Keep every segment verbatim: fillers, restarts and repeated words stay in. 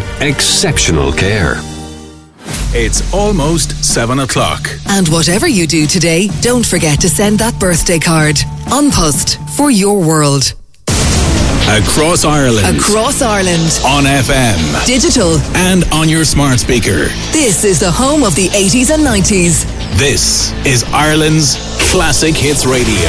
exceptional care. It's almost seven o'clock. And whatever you do today, don't forget to send that birthday card. An Post, for your world. Across Ireland. Across Ireland. On F M. Digital. And on your smart speaker. This is the home of the eighties and nineties. This is Ireland's Classic Hits Radio.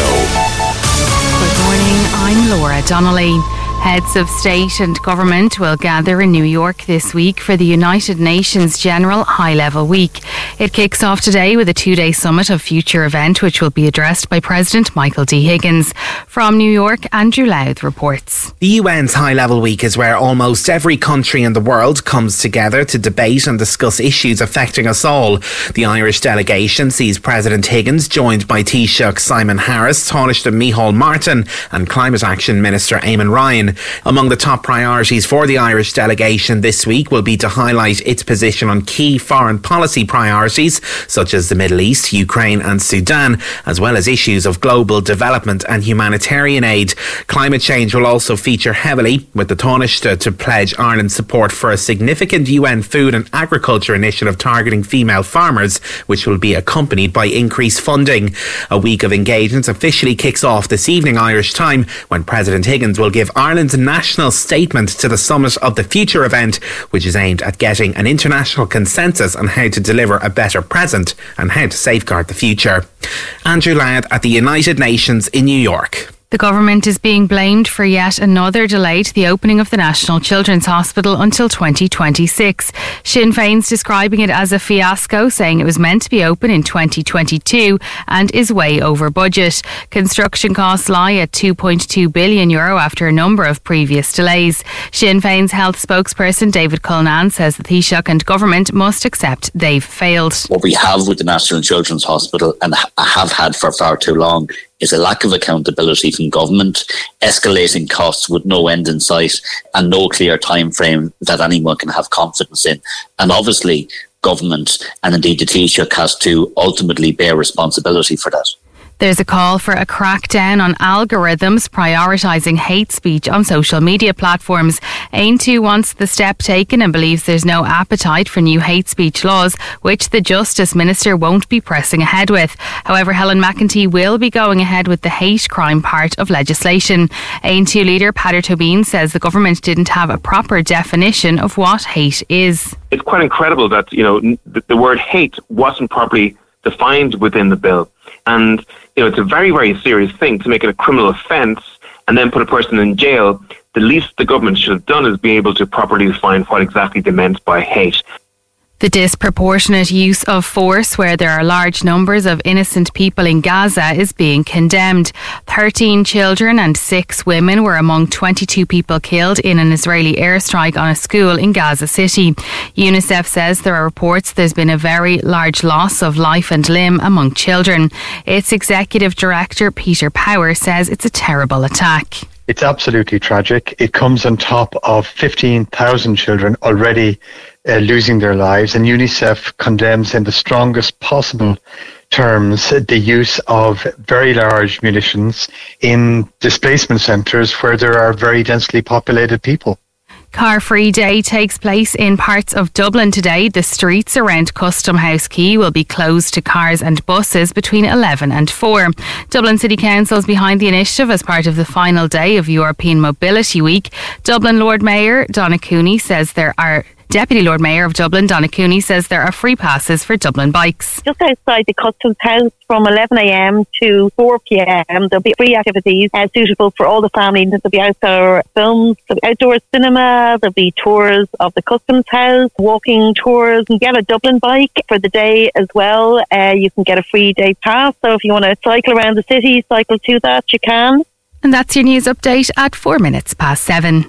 Good morning, I'm Laura Donnelly. Heads of state and government will gather in New York this week for the United Nations General High-Level Week. It kicks off today with a two-day summit of future event, which will be addressed by President Michael D. Higgins. From New York, Andrew Louth reports. The U N's High-Level Week is where almost every country in the world comes together to debate and discuss issues affecting us all. The Irish delegation sees President Higgins joined by Taoiseach Simon Harris, Taoiseach Micheál Martin and Climate Action Minister Eamon Ryan. Among the top priorities for the Irish delegation this week will be to highlight its position on key foreign policy priorities such as the Middle East, Ukraine and Sudan, as well as issues of global development and humanitarian aid. Climate change will also feature heavily, with the Taoiseach to pledge Ireland's support for a significant U N food and agriculture initiative targeting female farmers, which will be accompanied by increased funding. A week of engagements officially kicks off this evening Irish time when President Higgins will give Ireland's national statement to the Summit of the Future event, which is aimed at getting an international consensus on how to deliver a better present and how to safeguard the future. Andrew Ladd at the United Nations in New York. The government is being blamed for yet another delay to the opening of the National Children's Hospital until twenty twenty-six. Sinn Féin's describing it as a fiasco, saying it was meant to be open in twenty twenty-two and is way over budget. Construction costs lie at two point two billion euro after a number of previous delays. Sinn Féin's health spokesperson David Cullinane says the Taoiseach and government must accept they've failed. What we have with the National Children's Hospital, and have had for far too long, is a lack of accountability from government, escalating costs with no end in sight and no clear time frame that anyone can have confidence in. And obviously, government and indeed the Taoiseach has to ultimately bear responsibility for that. There's a call for a crackdown on algorithms prioritising hate speech on social media platforms. Aontú wants the step taken and believes there's no appetite for new hate speech laws, which the Justice Minister won't be pressing ahead with. However, Helen McEntee will be going ahead with the hate crime part of legislation. Aontú leader Peadar Tóibín says the government didn't have a proper definition of what hate is. It's quite incredible that, you know, the, the word hate wasn't properly defined within the bill. And, you know, it's a very, very serious thing to make it a criminal offence and then put a person in jail. The least the government should have done is be able to properly define what exactly they meant by hate. The disproportionate use of force where there are large numbers of innocent people in Gaza is being condemned. thirteen children and six women were among twenty-two people killed in an Israeli airstrike on a school in Gaza City. UNICEF says there are reports there's been a very large loss of life and limb among children. Its executive director, Peter Power, says it's a terrible attack. It's absolutely tragic. It comes on top of fifteen thousand children already uh, losing their lives, and UNICEF condemns in the strongest possible terms the use of very large munitions in displacement centres where there are very densely populated people. Car Free Day takes place in parts of Dublin today. The streets around Custom House Quay will be closed to cars and buses between eleven and four. Dublin City Council is behind the initiative as part of the final day of European Mobility Week. Dublin Lord Mayor Donna Cooney says there are Deputy Lord Mayor of Dublin, Donna Cooney, says there are free passes for Dublin bikes. Just outside the Customs House from eleven a.m. to four p.m. there'll be free activities uh, suitable for all the families. There'll be outdoor films, there'll be outdoor cinema, there'll be tours of the Customs House, walking tours. You can get a Dublin bike for the day as well. Uh, you can get a free day pass. So if you want to cycle around the city, cycle to that, you can. And that's your news update at four minutes past seven.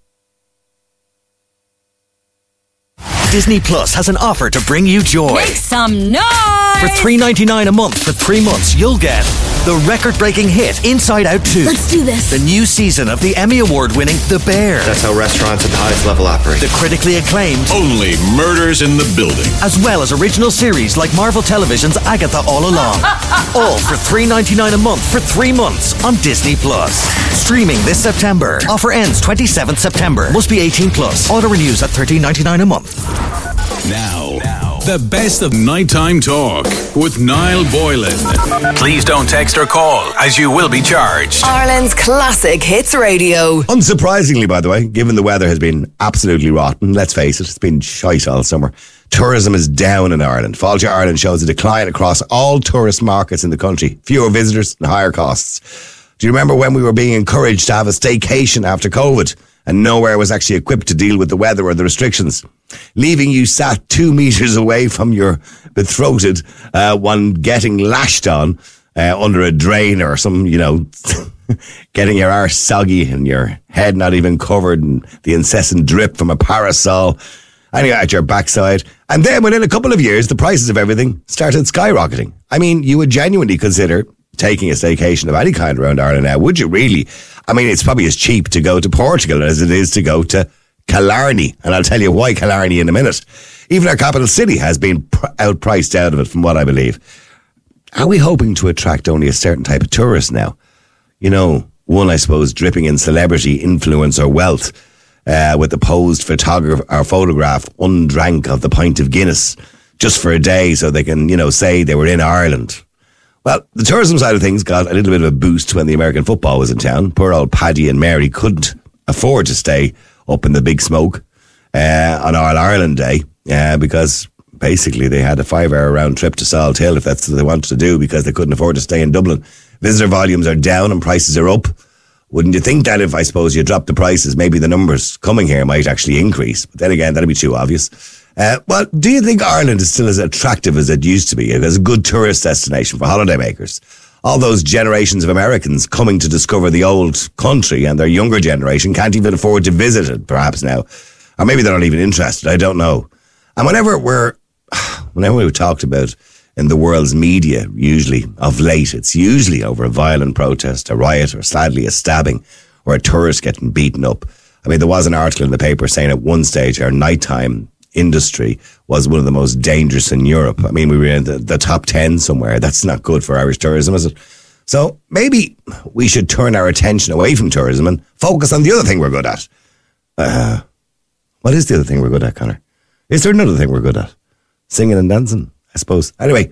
Disney Plus has an offer to bring you joy. Make some noise! For three dollars ninety-nine a month for three months, you'll get the record-breaking hit Inside Out two. Let's do this. The new season of the Emmy Award-winning The Bear. That's how restaurants at the highest level operate. The critically acclaimed Only Murders in the Building. As well as original series like Marvel Television's Agatha All Along. All for three dollars and ninety-nine cents a month for three months on Disney Plus. Streaming this September. Offer ends twenty-seventh September. Must be eighteen plus. Auto renews at thirteen dollars and ninety-nine cents a month. Now, now, the best of nighttime talk with Niall Boylan. Please don't text or call, as you will be charged. Ireland's classic hits radio. Unsurprisingly, by the way, given the weather has been absolutely rotten, let's face it, it's been shite all summer. Tourism is down in Ireland. Fáilte Ireland shows a decline across all tourist markets in the country. Fewer visitors and higher costs. Do you remember when we were being encouraged to have a staycation after COVID and nowhere was actually equipped to deal with the weather or the restrictions? Leaving you sat two metres away from your betrothed, uh, one getting lashed on uh, under a drain or some, you know, getting your arse soggy and your head not even covered and the incessant drip from a parasol. Anyway, at your backside. And then within a couple of years, the prices of everything started skyrocketing. I mean, you would genuinely consider taking a staycation of any kind around Ireland now, would you really? I mean, it's probably as cheap to go to Portugal as it is to go to Killarney. And I'll tell you why Killarney in a minute. Even our capital city has been pr- outpriced out of it, from what I believe. Are we hoping to attract only a certain type of tourist now? You know, one, I suppose, dripping in celebrity, influence or wealth, uh, with the posed photograph or photograph undrank of the pint of Guinness just for a day so they can, you know, say they were in Ireland. Well, the tourism side of things got a little bit of a boost when the American football was in town. Poor old Paddy and Mary couldn't afford to stay up in the big smoke uh, on All Ireland Day uh, because basically they had a five-hour round trip to Salt Hill if that's what they wanted to do because they couldn't afford to stay in Dublin. Visitor volumes are down and prices are up. Wouldn't you think that if, I suppose, you drop the prices, maybe the numbers coming here might actually increase? But then again, that'd be too obvious. Uh, well, do you think Ireland is still as attractive as it used to be, as a good tourist destination for holidaymakers? All those generations of Americans coming to discover the old country and their younger generation can't even afford to visit it, perhaps now. Or maybe they're not even interested, I don't know. And whenever we're, whenever we've talked about in the world's media, usually of late, it's usually over a violent protest, a riot, or sadly a stabbing, or a tourist getting beaten up. I mean, there was an article in the paper saying at one stage our nighttime industry was one of the most dangerous in Europe. I mean, we were in the, the top ten somewhere. That's not good for Irish tourism, is it? So maybe we should turn our attention away from tourism and focus on the other thing we're good at. Uh, what is the other thing we're good at, Connor? Is there another thing we're good at? Singing and dancing, I suppose. Anyway,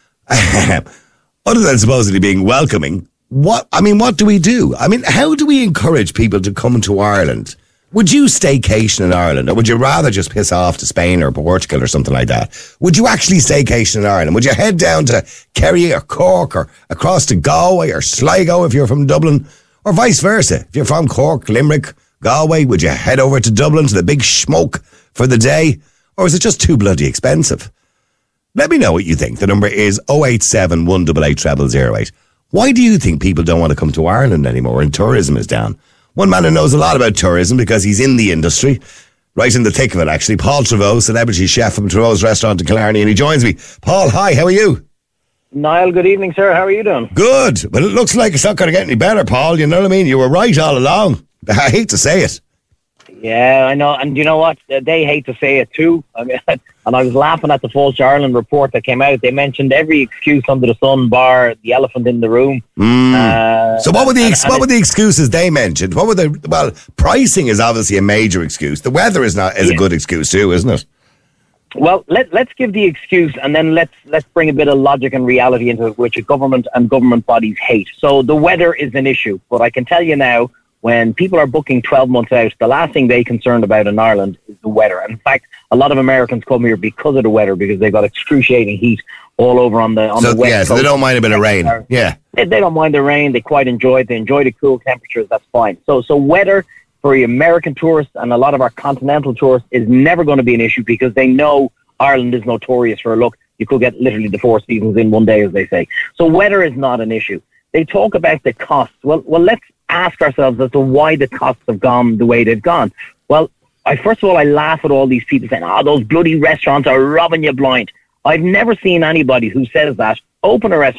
other than supposedly being welcoming, what, I mean, what do we do? I mean, how do we encourage people to come to Ireland? Would you staycation in Ireland, or would you rather just piss off to Spain or Portugal or something like that? Would you actually staycation in Ireland? Would you head down to Kerry or Cork or across to Galway or Sligo if you're from Dublin, or vice versa? If you're from Cork, Limerick, Galway, would you head over to Dublin to the big smoke for the day? Or is it just too bloody expensive? Let me know what you think. The number is oh eight seven, one eight eight, zero zero zero eight. Why do you think people don't want to come to Ireland anymore and tourism is down? One man who knows a lot about tourism because he's in the industry, right in the thick of it actually, Paul Trevaux, celebrity chef from Trevaux's Restaurant in Killarney, and he joins me. Paul, hi, how are you? Niall, good evening, sir. How are you doing? Good. Well, it looks like it's not going to get any better, Paul. You know what I mean? You were right all along. I hate to say it. Yeah, I know. And you know what? They hate to say it too. I mean, and I was laughing at the Fáilte Ireland report that came out. They mentioned every excuse under the sun, bar the elephant in the room. Mm. Uh, so what were the and, ex- and what were the excuses they mentioned? What were the well? Pricing is obviously a major excuse. The weather is not is yeah. a good excuse too, isn't it? Well, let let's give the excuse, and then let's let's bring a bit of logic and reality into it, which a government and government bodies hate. So the weather is an issue, but I can tell you now, when people are booking twelve months out, the last thing they're concerned about in Ireland is the weather. And in fact, a lot of Americans come here because of the weather, because they've got excruciating heat all over on the on so, the west yeah, coast. So they don't mind a bit of rain. Yeah, they, they don't mind the rain. They quite enjoy it. They enjoy the cool temperatures. That's fine. So, so weather for the American tourists and a lot of our continental tourists is never going to be an issue because they know Ireland is notorious for a look. You could get literally the four seasons in one day, as they say. So weather is not an issue. They talk about the costs. Well, well, let's ask ourselves as to why the costs have gone the way they've gone. Well, I first of all, I laugh at all these people saying, oh, those bloody restaurants are robbing you blind. I've never seen anybody who says that open a restaurant,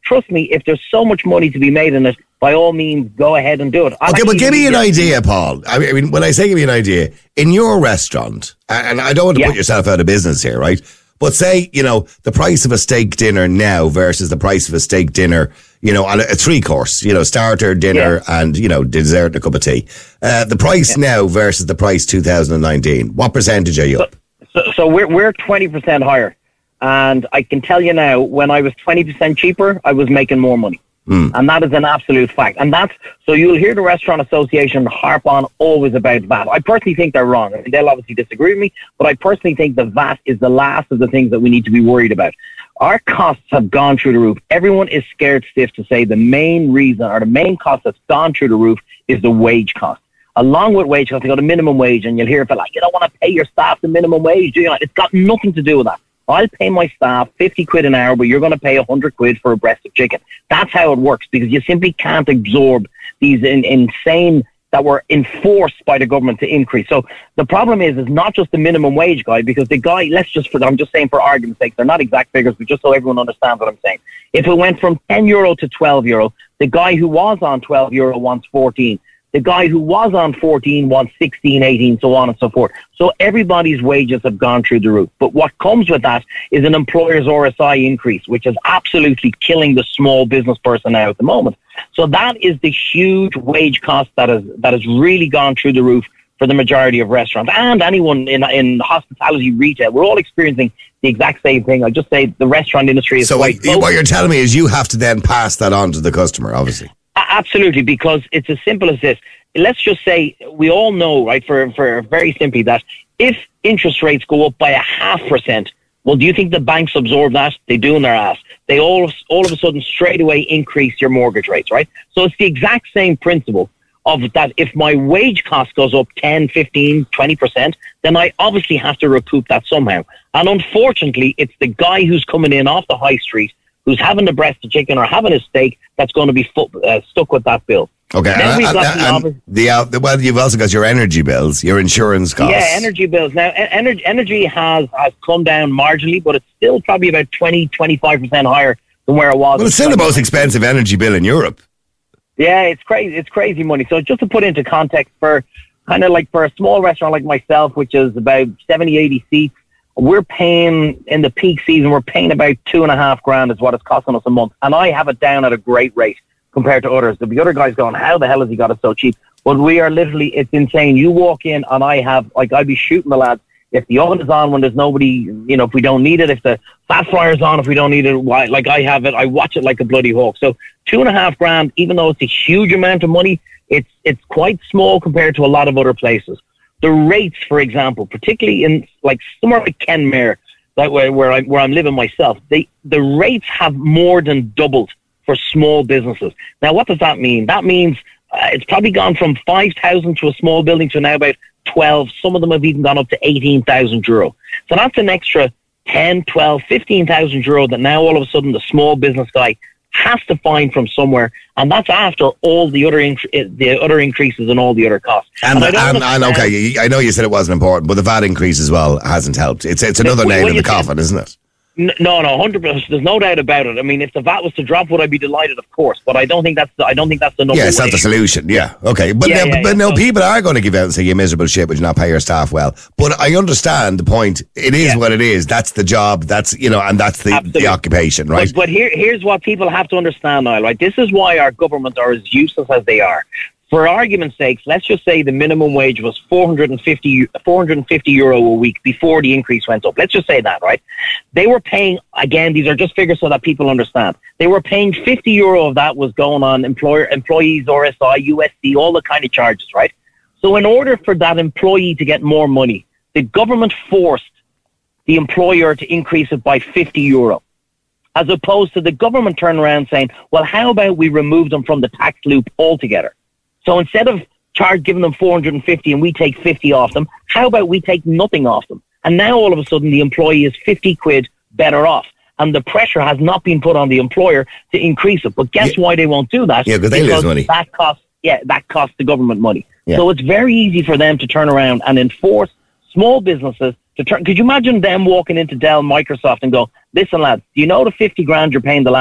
trust me, if there's so much money to be made in it, by all means, go ahead and do it. I'll okay, but give me an idea, Paul. I mean, when I say give me an idea, in your restaurant, and I don't want to yeah. put yourself out of business here, right? But say, you know, the price of a steak dinner now versus the price of a steak dinner, you know, on a, a three course, you know, starter, dinner, yeah. and, you know, dessert and a cup of tea. Uh, the price yeah. now versus the price two thousand nineteen. What percentage are you so, up? So, so we're, we're twenty percent higher. And I can tell you now, when I was twenty percent cheaper, I was making more money. Mm. And that is an absolute fact. And that's, so you'll hear the Restaurant Association harp on always about V A T. I personally think they're wrong. I mean, they'll obviously disagree with me, but I personally think the V A T is the last of the things that we need to be worried about. Our costs have gone through the roof. Everyone is scared stiff to say the main reason or the main cost that's gone through the roof is the wage cost. Along with wage costs, you go to minimum wage, and you'll hear for like, you don't want to pay your staff the minimum wage, do you? It's got nothing to do with that. I'll pay my staff fifty quid an hour, but you're going to pay one hundred quid for a breast of chicken. That's how it works, because you simply can't absorb these in, insane that were enforced by the government to increase. So the problem is, is not just the minimum wage guy, because the guy, let's just, for, I'm just saying for argument's sake, they're not exact figures, but just so everyone understands what I'm saying. If it went from ten euro to twelve euro, the guy who was on twelve euro wants fourteen. The guy who was on fourteen wants sixteen, eighteen, so on and so forth. So everybody's wages have gone through the roof. But what comes with that is an employer's R S I increase, which is absolutely killing the small business person now at the moment. So that is the huge wage cost that has, that has really gone through the roof for the majority of restaurants and anyone in in hospitality retail. We're all experiencing the exact same thing. I'll just say the restaurant industry is so quite what, what you're telling me is you have to then pass that on to the customer, obviously. Absolutely, because it's as simple as this. Let's just say we all know, right, for, for very simply, that if interest rates go up by a half percent, well, do you think the banks absorb that? They do in their ass. They all, all of a sudden straight away increase your mortgage rates, right? So it's the exact same principle of that. If my wage cost goes up ten, fifteen, twenty percent, then I obviously have to recoup that somehow. And unfortunately, it's the guy who's coming in off the high street, who's having the breast of chicken or having a steak, that's going to be fu- uh, stuck with that bill. Okay, and, and, and, and the, uh, the well, you've also got your energy bills, your insurance costs. Yeah, energy bills. Now, energy energy has, has come down marginally, but it's still probably about twenty, twenty-five percent higher than where it was. Well, it's still the most expensive energy bill in Europe. Yeah, it's crazy. It's crazy money. So just to put into context, for kind of like for a small restaurant like myself, which is about seventy, eighty seats, we're paying in the peak season, we're paying about two and a half grand is what it's costing us a month. And I have it down at a great rate compared to others. The other guys going, how the hell has he got it so cheap? But we are literally, it's insane. You walk in and I have, like, I'd be shooting the lads. If the oven is on when there's nobody, you know, if we don't need it, if the fat fryer's on, if we don't need it, why, like I have it, I watch it like a bloody hawk. So two and a half grand, even though it's a huge amount of money, it's it's quite small compared to a lot of other places. The rates, for example, particularly in like somewhere like Kenmare, like where, where, I, where I'm living myself, they, the rates have more than doubled for small businesses. Now, what does that mean? That means uh, it's probably gone from five thousand to a small building to now about twelve. Some of them have even gone up to eighteen thousand euro. So that's an extra ten, twelve, fifteen thousand euro that now all of a sudden the small business guy has to find from somewhere, and that's after all the other inc- the other increases and all the other costs. And, and, and, and okay, I know you said it wasn't important, but the V A T increase as well hasn't helped. It's it's another nail in the coffin, isn't it? No, no, hundred percent. There's no doubt about it. I mean, if the V A T was to drop, would I be delighted? Of course, but I don't think that's the, I don't think that's the number. Yeah, it's not the solution. Yeah, okay, but yeah, no, yeah, but yeah, no, so, people are going to give out and say you miserable shit, but you not pay your staff well. But I understand the point. It is yeah. what it is. That's the job. That's you know, and that's the, the occupation, right? But, but here, here's what people have to understand, Niall. Right, this is why our governments are as useless as they are. For argument's sake, let's just say the minimum wage was four hundred fifty, four hundred fifty euro a week before the increase went up. Let's just say that, right? They were paying, again, these are just figures so that people understand. They were paying fifty euro of that was going on employer, employees, R S I, U S C, all the kind of charges, right? So in order for that employee to get more money, the government forced the employer to increase it by fifty euro. As opposed to the government turning around saying, well, how about we remove them from the tax loop altogether? So instead of charge giving them four hundred fifty and we take fifty off them, how about we take nothing off them? And now all of a sudden the employee is fifty quid better off. And the pressure has not been put on the employer to increase it. But guess yeah. why they won't do that? Yeah, because they lose money. That costs, yeah, that costs the government money. Yeah. So it's very easy for them to turn around and enforce small businesses to turn. Could you imagine them walking into Dell, Microsoft and go, listen lads, do you know the fifty grand you're paying the lads?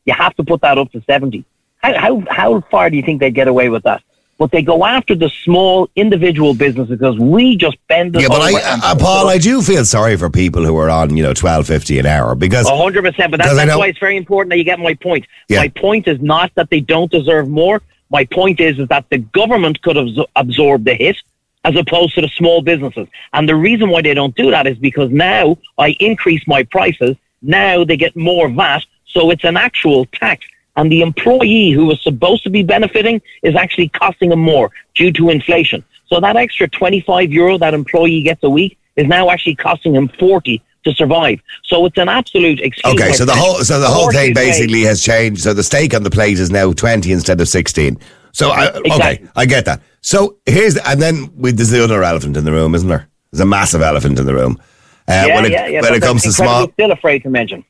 you have to put that up to seventy. How, how, how far do you think they'd get away with that? But they go after the small individual businesses because we just bend it Yeah, but over. I, uh, Paul, I do feel sorry for people who are on, you know, twelve fifty an hour because one hundred percent, but that's, that's why it's very important that you get my point. Yeah. My point is not that they don't deserve more. My point is, is that the government could absor- absorb the hit as opposed to the small businesses. And the reason why they don't do that is because now I increase my prices, now they get more V A T, so it's an actual tax. And the employee who was supposed to be benefiting is actually costing them more due to inflation. So that extra twenty-five euro that employee gets a week is now actually costing him forty to survive. So it's an absolute excuse. Okay, so the whole so the whole thing basically way. has changed. So the steak on the plate is now twenty instead of sixteen. So I, Exactly. okay, I get that. So here's the, and then we, there's the other elephant in the room, isn't there? There's a massive elephant in the room. Uh, yeah, when it, yeah, yeah. when but it comes to small, still afraid to mention.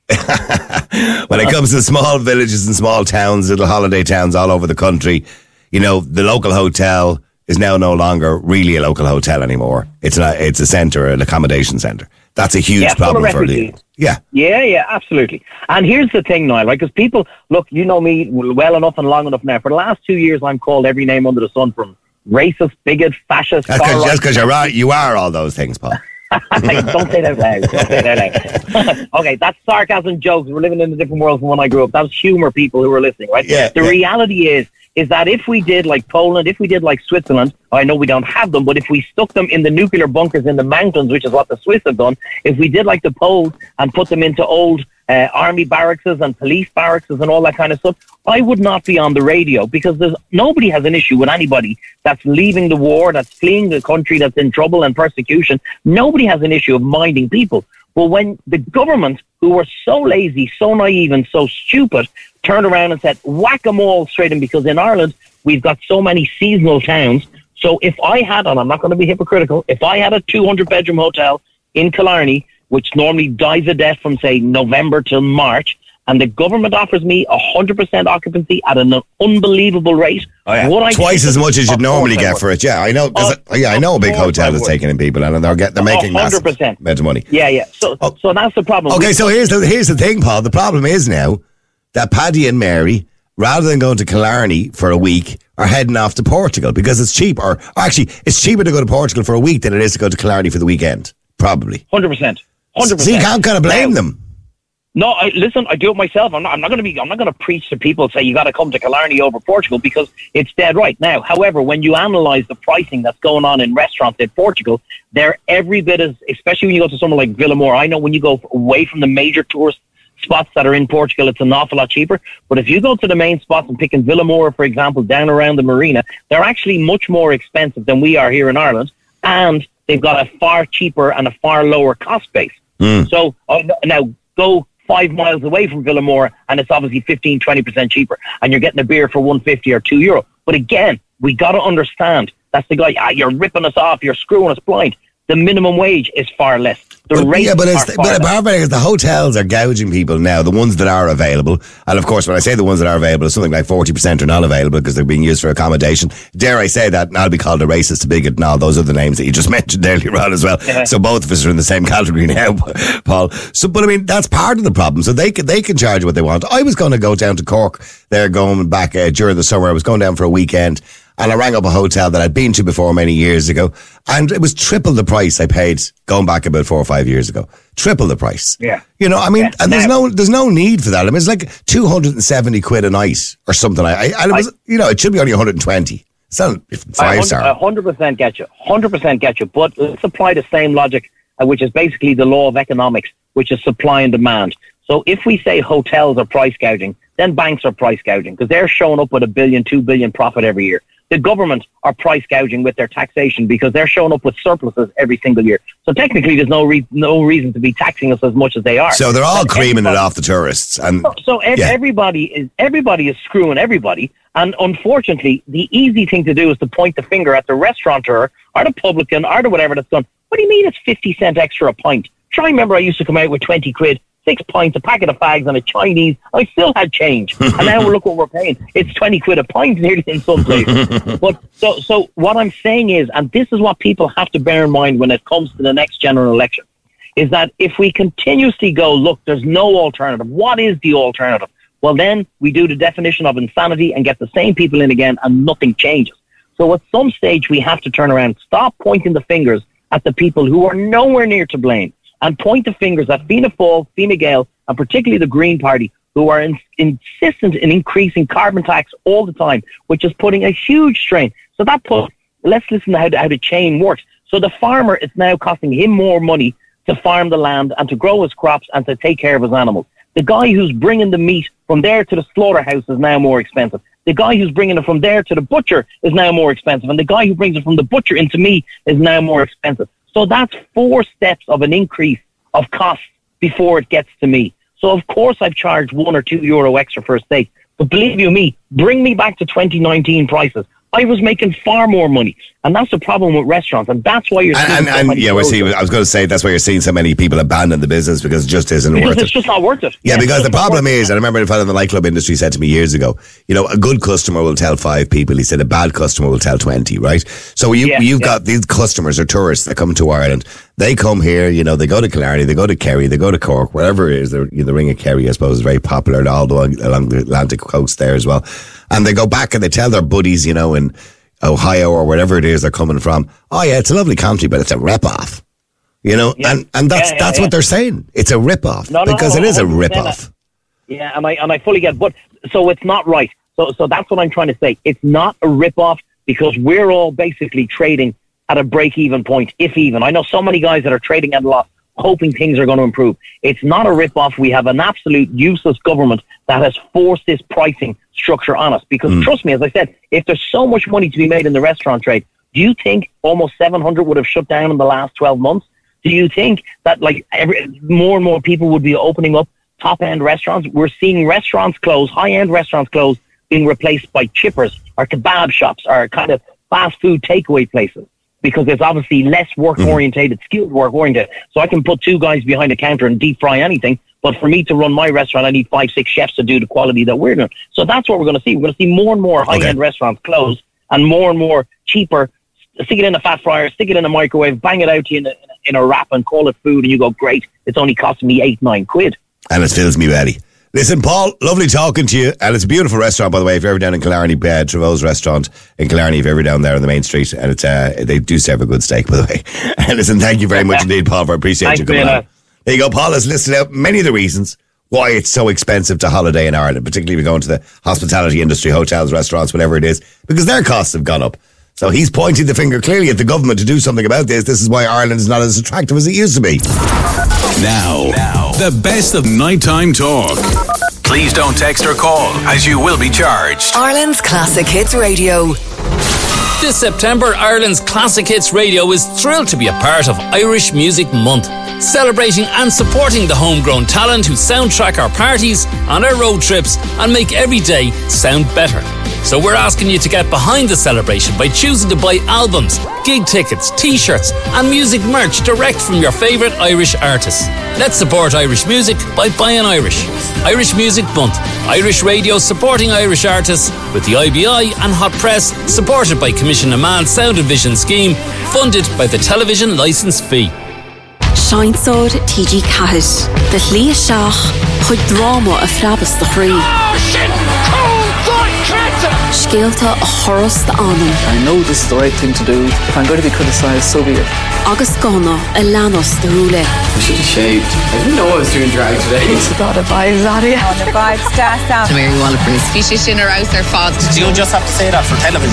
when it comes to small villages and small towns, little holiday towns all over the country, you know, the local hotel is now no longer really a local hotel anymore. It's a it's a centre, an accommodation centre. That's a huge Yeah, full of problem for the refugees. yeah. Yeah, yeah, absolutely. And here's the thing, Niall, right? Because people, look, you know me well enough and long enough now. For the last two years, I'm called every name under the sun, from racist, bigot, fascist. That's because you're right. You are all those things, Paul. Don't say that out loud. Don't say that out loud. Okay, that's sarcasm jokes. We're living in a different world from when I grew up. That was humour, people who were listening, right? Yeah, the yeah. reality is, is that if we did like Poland, if we did like Switzerland, I know we don't have them, but if we stuck them in the nuclear bunkers in the mountains, which is what the Swiss have done, if we did like the Poles and put them into old uh, army barracks and police barracks and all that kind of stuff, I would not be on the radio because there's nobody has an issue with anybody that's leaving the war, that's fleeing the country, that's in trouble and persecution. Nobody has an issue of minding people. But when the government, who were so lazy, so naive and so stupid, turned around and said, whack them all straight in, because in Ireland, we've got so many seasonal towns. So if I had, and I'm not going to be hypocritical, if I had a two hundred bedroom hotel in Killarney, which normally dies a death from, say, November till March, and the government offers me one hundred percent occupancy at an unbelievable rate. Oh, yeah. Would I Twice take as it? much as you'd Of normally course I get would. for it. Yeah, I know. 'cause Of I- yeah, I know a big course hotel I is would. taking in people, and they're get they're making one hundred massive percent. amount of money. Yeah, yeah. So, so that's the problem. Okay, We- so here's the here's the thing, Paul. The problem is now that Paddy and Mary, rather than going to Killarney for a week, are heading off to Portugal because it's cheaper. Or actually, it's cheaper to go to Portugal for a week than it is to go to Killarney for the weekend. Probably. one hundred percent. one hundred percent. So you can't kind of blame Now, them. No, I, listen, I do it myself. I'm not, I'm not going to be, I'm not going to preach to people and say you got to come to Killarney over Portugal, because it's dead right. Now, however, when you analyse the pricing that's going on in restaurants in Portugal, they're every bit as, especially when you go to somewhere like Villamor. I know when you go away from the major tourist spots that are in Portugal, it's an awful lot cheaper. But if you go to the main spots and pick in Villamor, for example, down around the marina, they're actually much more expensive than we are here in Ireland. And they've got a far cheaper and a far lower cost base. Mm. So uh, now go five miles away from Villamor and it's obviously fifteen, twenty percent cheaper, and you're getting a beer for one fifty or two euro. But again, we got to understand, that's the guy, ah, you're ripping us off, you're screwing us blind. The minimum wage is far less. The But, rates yeah, but, are it's, far but less. apart from it, the hotels are gouging people now, the ones that are available. And of course, when I say the ones that are available, something like forty percent are not available because they're being used for accommodation. Dare I say that, and I'll be called a racist, a bigot, and all those other names that you just mentioned earlier on as well. Yeah. So both of us are in the same category now, Paul. So, but I mean, that's part of the problem. So they can, they can charge what they want. I was going to go down to Cork there going back uh, during the summer. I was going down for a weekend. And I rang up a hotel that I'd been to before many years ago, and it was triple the price I paid going back about four or five years ago. Triple the price. Yeah. You know, I mean, Yeah. and there's Now- no there's no need for that. I mean, it's like two hundred seventy quid a night or something. I, I and it was, you know, it should be only one hundred twenty. It's not five I star. one hundred percent get you. one hundred percent get you. But let's apply the same logic, uh, which is basically the law of economics, which is supply and demand. So if we say hotels are price gouging, then banks are price gouging because they're showing up with a billion, two billion profit every year. The government are price gouging with their taxation because they're showing up with surpluses every single year. So technically, there's no re- no reason to be taxing us as much as they are. So they're all But creaming it everybody- off the tourists. And So, so ev- yeah. everybody is everybody is screwing everybody, and unfortunately, the easy thing to do is to point the finger at the restaurateur or the publican or the whatever that's done. What do you mean it's fifty cent extra a pint? Try remember I used to come out with twenty quid, six pints, a packet of fags, and a Chinese. I still had change, and now look what we're paying. It's twenty quid a pint nearly in some places. But so so what I'm saying is, and this is what people have to bear in mind when it comes to the next general election, is that if we continuously go, look, there's no alternative. What is the alternative? Well, then we do the definition of insanity and get the same people in again and nothing changes. So at some stage we have to turn around, stop pointing the fingers at the people who are nowhere near to blame and point the fingers at Fianna Fáil, Fine Gael, and particularly the Green Party, who are in, insistent in increasing carbon tax all the time, which is putting a huge strain. So that puts, let's listen to how, how the chain works. So the farmer, is now costing him more money to farm the land and to grow his crops and to take care of his animals. The guy who's bringing the meat from there to the slaughterhouse is now more expensive. The guy who's bringing it from there to the butcher is now more expensive. And the guy who brings it from the butcher into me is now more expensive. So that's four steps of an increase of costs before it gets to me. So of course I've charged one or two euro extra for a steak. But believe you me, bring me back to twenty nineteen prices. I was making far more money. And that's the problem with restaurants. And that's why you're seeing And, so and, many yeah, we're closures. seeing, I was going to say that's why you're seeing so many people abandon the business because it just isn't Because worth it's it. just not worth it. Yeah, it's because just the not problem worth it. is, and I remember a fellow in the nightclub industry said to me years ago, you know, a good customer will tell five people. He said a bad customer will tell twenty, right? So you, Yeah, you've yeah. got these customers or tourists that come to Ireland. They come here, you know, they go to Killarney, they go to Kerry, they go to Cork, wherever it is. The, you know, the Ring of Kerry, I suppose, is very popular, all along the Atlantic coast there as well. And they go back and they tell their buddies, you know, in Ohio or wherever it is they're coming from, oh yeah, it's a lovely country, but it's a rip-off. You know, Yeah. and, and that's Yeah, yeah, that's yeah. what they're saying. It's a rip-off No, no, because no, it is a one hundred percent. rip-off. Yeah, and I and I fully get it. But so it's not right. So so that's what I'm trying to say. It's not a rip-off because we're all basically trading at a break-even point, if even. I know so many guys that are trading at a loss, hoping things are going to improve. It's not a rip-off. We have an absolute useless government that has forced this pricing structure on us. Because Mm. trust me, as I said, if there's so much money to be made in the restaurant trade, do you think almost seven hundred would have shut down in the last twelve months? Do you think that like every, more and more people would be opening up top-end restaurants? We're seeing restaurants close, high-end restaurants close, being replaced by chippers or kebab shops or kind of fast food takeaway places because there's obviously less work-orientated, skilled work-orientated. So I can put two guys behind a counter and deep fry anything, but for me to run my restaurant, I need five, six chefs to do the quality that we're doing. So that's what we're going to see. We're going to see more and more high-end Okay. restaurants close and more and more cheaper. Stick it in a fat fryer, stick it in a microwave, bang it out to you in a, in a wrap and call it food, and you go, great, it's only costing me eight, nine quid. And it fills me belly. Listen, Paul, lovely talking to you. And it's a beautiful restaurant, by the way. If you're ever down in Killarney, uh, Trevose Restaurant in Killarney, if you're ever down there on the main street. And it's uh, they do serve a good steak, by the way. And listen, thank you very much indeed, Paul, for appreciate Thanks, you coming Neil. on. There you go. Paul has listed out many of the reasons why it's so expensive to holiday in Ireland, particularly if you go into the hospitality industry, hotels, restaurants, whatever it is, because their costs have gone up. So he's pointing the finger clearly at the government to do something about this. This is why Ireland is not as attractive as it used to be. Now, now, the best of nighttime talk. Please don't text or call, as you will be charged. Ireland's Classic Hits Radio. This September, Ireland's Classic Hits Radio is thrilled to be a part of Irish Music Month, celebrating and supporting the homegrown talent who soundtrack our parties and our road trips and make every day sound better. So we're asking you to get behind the celebration by choosing to buy albums, gig tickets, t-shirts and music merch direct from your favourite Irish artists. Let's support Irish music by buying Irish. Irish Music Month. Irish radio supporting Irish artists with the I B I and Hot Press, supported by Commission Amman Sound and Vision Scheme, funded by the television licence fee. Seinsóir T G Cahill, the Lia Shach, chud drama a frabas the chrí. Scéalta a choras the anam. I know this is the right thing to do. If I'm going to be criticised, so be it. Agus gana a lanos the rúle. I should have shaved. I didn't know I was doing drag today. It's got a vibe, Zaddy. On the vibe, staff down. To Mary Wallace. Fish in her house, their father. You'll just have to say that for television.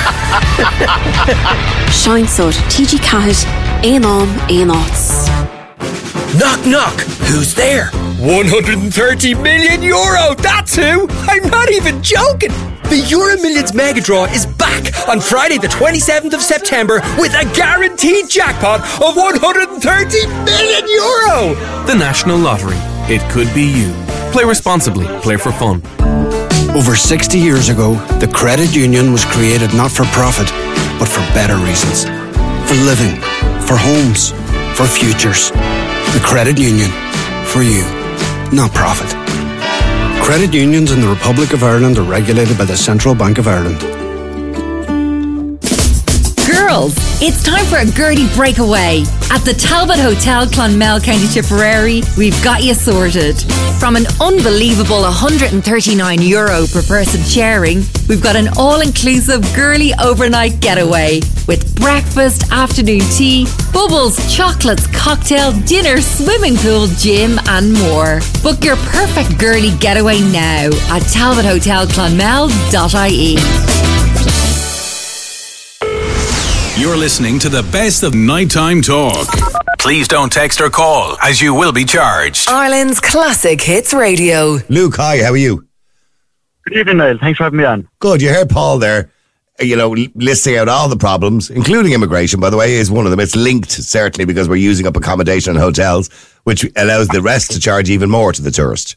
Seinsóir T G Cahill, ein am, ein áts. Knock, knock. Who's there? one hundred thirty million euro. That's who. I'm not even joking. The Euro Millions Mega Draw is back on Friday the twenty-seventh of September with a guaranteed jackpot of one hundred thirty million euro. The National Lottery. It could be you. Play responsibly. Play for fun. Over sixty years ago, the credit union was created not for profit, but for better reasons. For living, for homes, for futures. The credit union. For you, not profit. Credit unions in the Republic of Ireland are regulated by the Central Bank of Ireland. Girl, girls. It's time for a girly breakaway. At the Talbot Hotel, Clonmel, County Tipperary, we've got you sorted. From an unbelievable one hundred thirty-nine euro per person sharing, we've got an all-inclusive girly overnight getaway with breakfast, afternoon tea, bubbles, chocolates, cocktail, dinner, swimming pool, gym and more. Book your perfect girly getaway now at talbot hotel clonmel dot I E. You're listening to the best of Nighttime Talk. Please don't text or call, as you will be charged. Ireland's Classic Hits Radio. Luke, hi, how are you? Good evening, Niall. Thanks for having me on. Good. You heard Paul there, you know, listing out all the problems, including immigration, by the way, is one of them. It's linked, certainly, because we're using up accommodation and hotels, which allows the rest to charge even more to the tourist.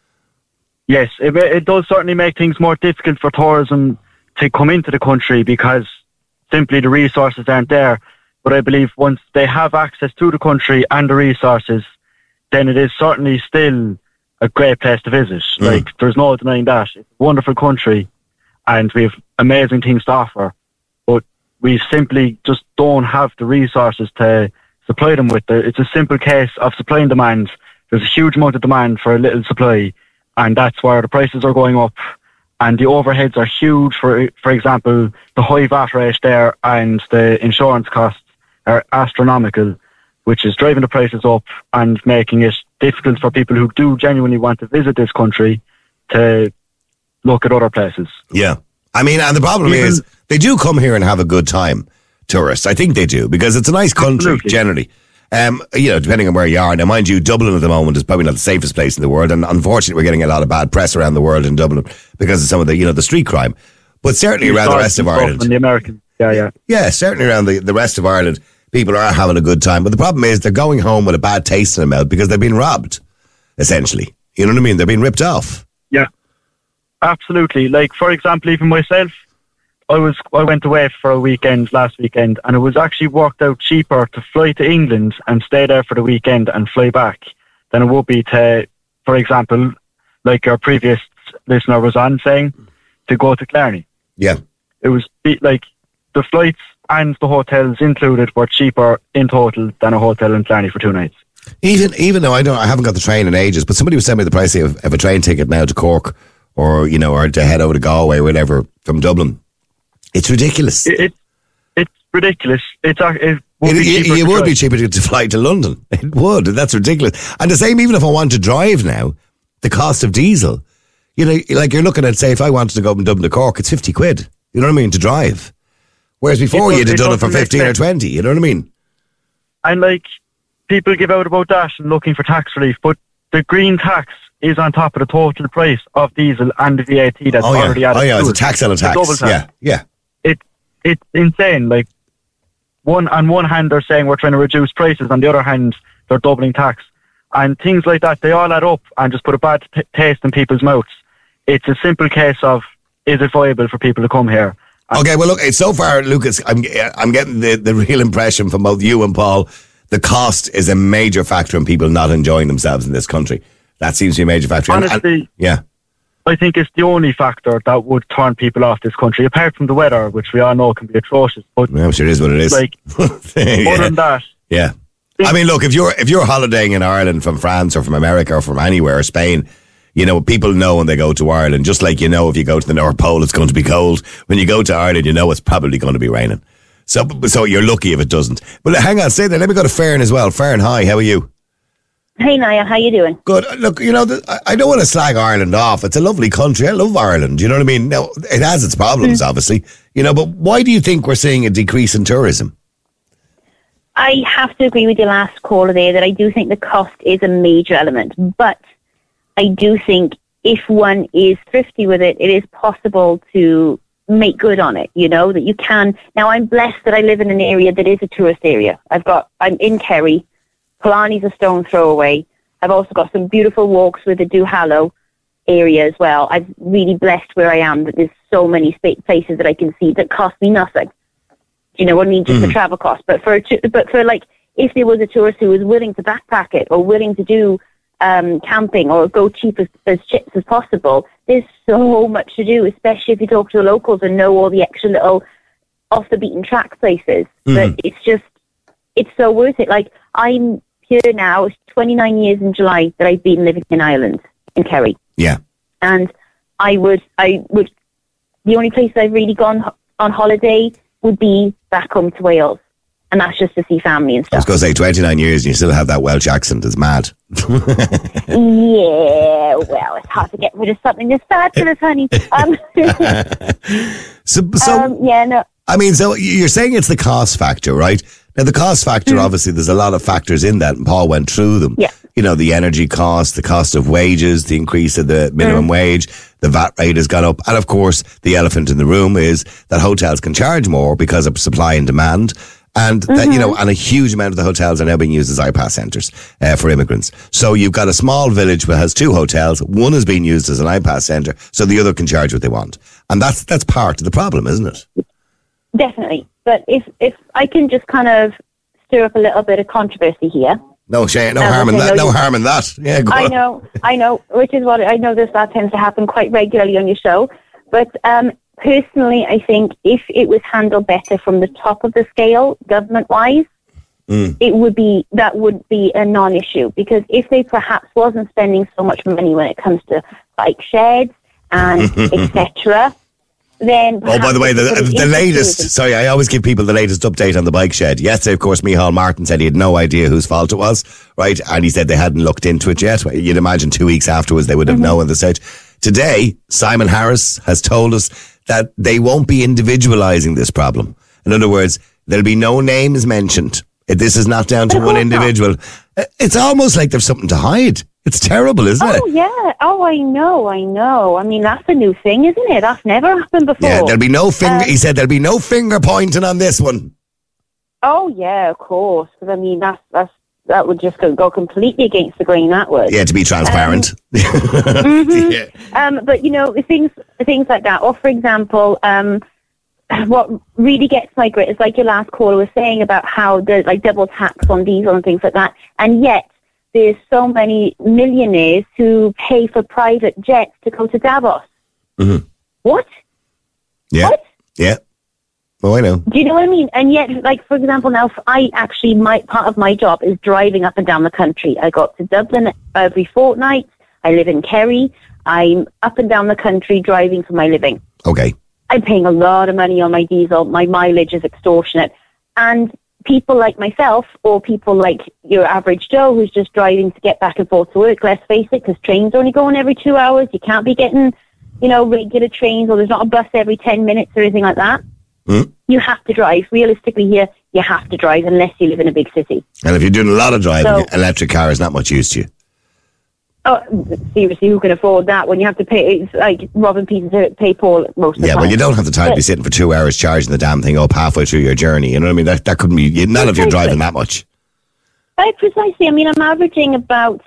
Yes, it, it does certainly make things more difficult for tourism to come into the country because simply the resources aren't there. But I believe once they have access to the country and the resources, then it is certainly still a great place to visit. Mm. Like, there's no denying that. It's a wonderful country and we have amazing things to offer. But we simply just don't have the resources to supply them with. The, it's a simple case of supply and demand. There's a huge amount of demand for a little supply, and that's where the prices are going up. And the overheads are huge. For for example, the high V A T rate there and the insurance costs are astronomical, which is driving the prices up and making it difficult for people who do genuinely want to visit this country to look at other places. Yeah. I mean, and the problem Even, is they do come here and have a good time, tourists. I think they do, because it's a nice country, absolutely. Generally. Um, you know, depending on where you are. Now, mind you, Dublin at the moment is probably not the safest place in the world, and unfortunately we're getting a lot of bad press around the world in Dublin because of some of the, you know, the street crime. But certainly you around the rest of Ireland. And the American, yeah, yeah. Yeah, certainly around the, the rest of Ireland, people are having a good time. But the problem is they're going home with a bad taste in their mouth because they've been robbed, essentially. You know what I mean? They're being ripped off. Yeah, absolutely. Like, for example, even myself, I was I went away for a weekend last weekend, and it was actually worked out cheaper to fly to England and stay there for the weekend and fly back than it would be to, for example, like our previous listener was on saying, to go to Clarny. Yeah. It was like the flights and the hotels included were cheaper in total than a hotel in Clarny for two nights. Even even though I don't, I haven't got the train in ages, but somebody was sending me the price of, of a train ticket now to Cork, or you know, or to head over to Galway or whatever from Dublin. It's ridiculous. It, it it's ridiculous. It's it would it, be it, it would be cheaper to, to fly to London. It would. That's ridiculous. And the same, even if I want to drive now, the cost of diesel. You know, like you're looking at, say, if I wanted to go from Dublin to Cork, it's fifty quid. You know what I mean, to drive. Whereas before you'd have done it for fifteen or twenty. You know what I mean? And like people give out about that and looking for tax relief, but the green tax is on top of the total price of diesel and the V A T that's oh, yeah. already added. Oh yeah, to it's it. a tax on a tax. Double tax. Yeah, yeah. It it's insane. Like one on one hand they're saying we're trying to reduce prices, on the other hand they're doubling tax, and things like that. They all add up and just put a bad t- taste in people's mouths. It's a simple case of, is it viable for people to come here? And okay, well look, it's so far, Lucas, I'm I'm getting the, the real impression from both you and Paul. The cost is a major factor in people not enjoying themselves in this country. That seems to be a major factor. Honestly, and, and, yeah. I think it's the only factor that would turn people off this country, apart from the weather, which we all know can be atrocious. But yeah, I'm sure it is what it is. Like, yeah. Other than that. Yeah. I mean, look, if you're if you're holidaying in Ireland from France or from America or from anywhere, Spain, you know, people know when they go to Ireland, just like you know if you go to the North Pole, it's going to be cold. When you go to Ireland, you know it's probably going to be raining. So so you're lucky if it doesn't. But hang on, stay there. Let me go to Fern as well. Fern, hi, how are you? Hey, Niall, how you doing? Good. Look, you know, the, I don't want to slag Ireland off. It's a lovely country. I love Ireland. You know what I mean? Now, it has its problems, mm. obviously. You know, but why do you think we're seeing a decrease in tourism? I have to agree with your last caller there that I do think the cost is a major element. But I do think if one is thrifty with it, it is possible to make good on it, you know, that you can. Now, I'm blessed that I live in an area that is a tourist area. I've got, I'm in Kerry. Killarney's a stone throw away. I've also got some beautiful walks with the Duhallow area as well. I'm really blessed where I am that there's so many sp- places that I can see that cost me nothing. You know what I mean? Just mm. the travel cost. But for, but for like, if there was a tourist who was willing to backpack it or willing to do um, camping or go cheap as, as cheap as possible, there's so much to do, especially if you talk to the locals and know all the extra little off the beaten track places. Mm. But it's just, it's so worth it. Like, I'm here now, it's twenty-nine years in July that I've been living in Ireland, in Kerry. Yeah. And I would, I would, the only place I've really gone ho- on holiday would be back home to Wales. And that's just to see family and I was stuff. going to say twenty-nine years and you still have that Welsh accent. It's mad. Yeah, well, it's hard to get rid of something that's fabulous, honey. Um, so, so um, yeah, no. I mean, so you're saying it's the cost factor, right? Now, the cost factor, mm. obviously, there's a lot of factors in that, and Paul went through them. Yeah. You know, the energy cost, the cost of wages, the increase of the minimum mm. wage, the V A T rate has gone up. And, of course, the elephant in the room is that hotels can charge more because of supply and demand. And that, mm-hmm. you know, and a huge amount of the hotels are now being used as I PASS centres uh, for immigrants. So you've got a small village that has two hotels. One is being used as an I PASS centre, so the other can charge what they want. And that's that's part of the problem, isn't it? Definitely. But if if I can just kind of stir up a little bit of controversy here. No, Shane, no um, harm in okay, that. no, No you, harm in that. Yeah, go I on. know, I know, which is what I know. This that tends to happen quite regularly on your show. But um, personally, I think if it was handled better from the top of the scale, government-wise, mm. it would be that would be a non-issue. Because if they perhaps wasn't spending so much money when it comes to bike sheds and et cetera. Then oh, by the way, the, the latest, sorry, I always give people the latest update on the bike shed. Yesterday, of course, Micheál Martin said he had no idea whose fault it was, right? And he said they hadn't looked into it yet. You'd imagine two weeks afterwards they would have mm-hmm. known at the stage. Today, Simon Harris has told us that they won't be individualising this problem. In other words, there'll be no names mentioned. This is not down to one individual. It's almost like there's something to hide. It's terrible, isn't oh, it? Oh, yeah. Oh, I know, I know. I mean, that's a new thing, isn't it? That's never happened before. Yeah, there'll be no finger, um, he said, there'll be no finger pointing on this one. Oh, yeah, of course. Because, I mean, that's, that's, that would just go, go completely against the grain, that would. Yeah, to be transparent. Um, mm-hmm. yeah. um, but, you know, things things like that. Or, for example, um, what really gets my grit is like your last caller was saying about how there's like double tax on diesel and things like that. And yet, there's so many millionaires who pay for private jets to go to Davos. Mm-hmm. What? Yeah. What? Yeah. Oh, I know. Do you know what I mean? And yet, like, for example, now, I actually, my part of my job is driving up and down the country. I go up to Dublin every fortnight. I live in Kerry. I'm up and down the country driving for my living. Okay. I'm paying a lot of money on my diesel. My mileage is extortionate. And people like myself, or people like your average Joe who's just driving to get back and forth to work, let's face it, because trains are only going every two hours. You can't be getting, you know, regular trains, or there's not a bus every ten minutes or anything like that. Mm. You have to drive. Realistically here, you have to drive unless you live in a big city. And if you're doing a lot of driving, so, electric car is not much use to you. Oh, seriously, who can afford that when you have to pay, it's like robbing people to pay Paul most of the yeah, time. well, you don't have the time but, to be sitting for two hours charging the damn thing up halfway through your journey. You know what I mean? That, that couldn't be, none of you driving that much. Right, precisely. I mean, I'm averaging about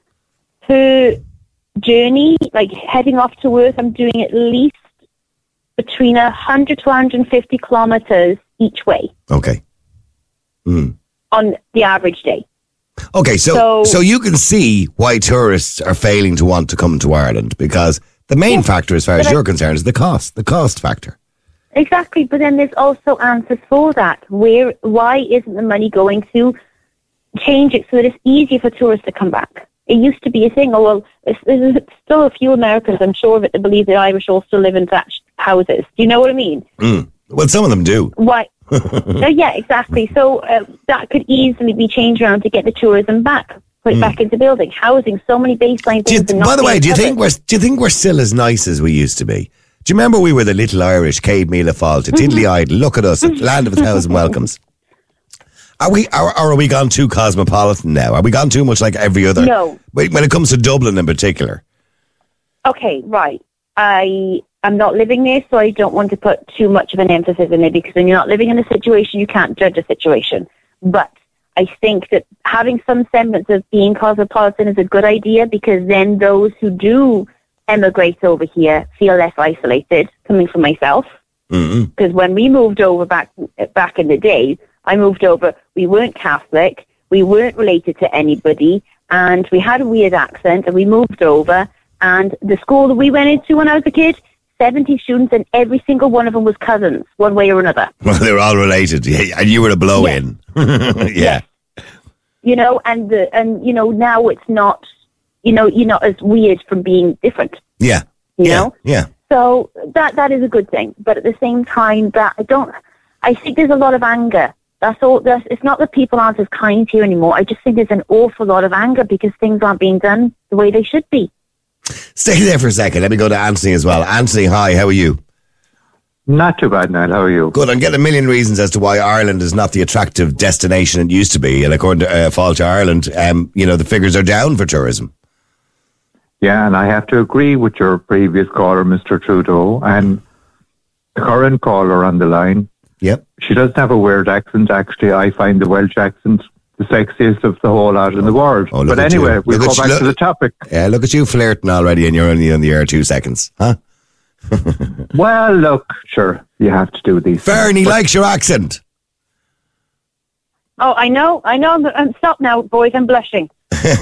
per journey, like heading off to work, I'm doing at least between one hundred to one hundred fifty kilometres each way. Okay. Mm. On the average day. Okay, so, so so you can see why tourists are failing to want to come to Ireland, because the main yeah, factor, as far as you're I, concerned, is the cost, the cost factor. Exactly, but then there's also answers for that. Where, why isn't the money going to change it so that it's easier for tourists to come back? It used to be a thing. Oh well, there's still a few Americans, I'm sure of it, that believe that Irish all still live in thatched houses. Do you know what I mean? Mm. Well, some of them do. Why? uh, yeah, exactly. So uh, that could easily be changed around to get the tourism back, put it mm. back into building, housing. So many baseline things. Do you, by the way, do you think we're do you think we're still as nice as we used to be? Do you remember we were the little Irish, Cade Mila Falta, Diddley Eyed? Look at us, land of a thousand welcomes. Are we? Are, or are we gone too cosmopolitan now? Are we gone too much like every other? No. When it comes to Dublin in particular. Okay, right. I. I'm not living there, so I don't want to put too much of an emphasis in it, because when you're not living in a situation, you can't judge a situation. But I think that having some semblance of being cosmopolitan is a good idea, because then those who do emigrate over here feel less isolated, coming from myself. Mm-hmm. Because when we moved over back back in the day, I moved over, we weren't Catholic, we weren't related to anybody, and we had a weird accent, and we moved over, and the school that we went into when I was a kid, seventy students, and every single one of them was cousins, one way or another. Well, they were all related, yeah, and you were a blow-in. Yes. Yeah. Yes. You know, and the, and you know now it's not, you know, you're not as weird from being different. Yeah. You yeah. know. Yeah. So that that is a good thing, but at the same time, that I don't. I think there's a lot of anger. That's all. That's, it's not that people aren't as kind here anymore. I just think there's an awful lot of anger because things aren't being done the way they should be. Stay there for a second. Let me go to Anthony as well. Anthony, hi. How are you? Not too bad, Niall. How are you? Good. I'm getting a million reasons as to why Ireland is not the attractive destination it used to be. And according to uh, Fáilte Ireland, um, you know, the figures are down for tourism. Yeah, and I have to agree with your previous caller, Mister Trudeau, and the current caller on the line. Yep. She doesn't have a weird accent. Actually, I find the Welsh accent the sexiest of the whole lot in the world. Oh, but anyway, you. we'll look go back back to the topic. Yeah, look at you flirting already, and you're only on the air two seconds, huh? Well, look, sure, you have to do these. Fern, he likes your accent. Oh, I know, I know. I'm stop now, boys. I'm blushing.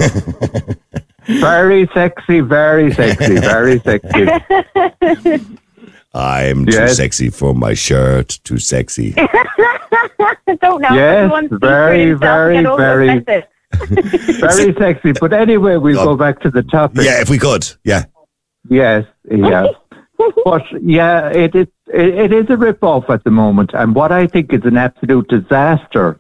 Very sexy, very sexy, very sexy. I'm too Yes. sexy for my shirt. Too sexy. Don't know. Yes, Everyone speaks for very, himself. very, Get over very- it. That's it. Very sexy. But anyway, we'll go back to the topic. Yeah, if we could. Yeah. Yes, yeah. But yeah, it is it, it is a rip-off at the moment. And what I think is an absolute disaster,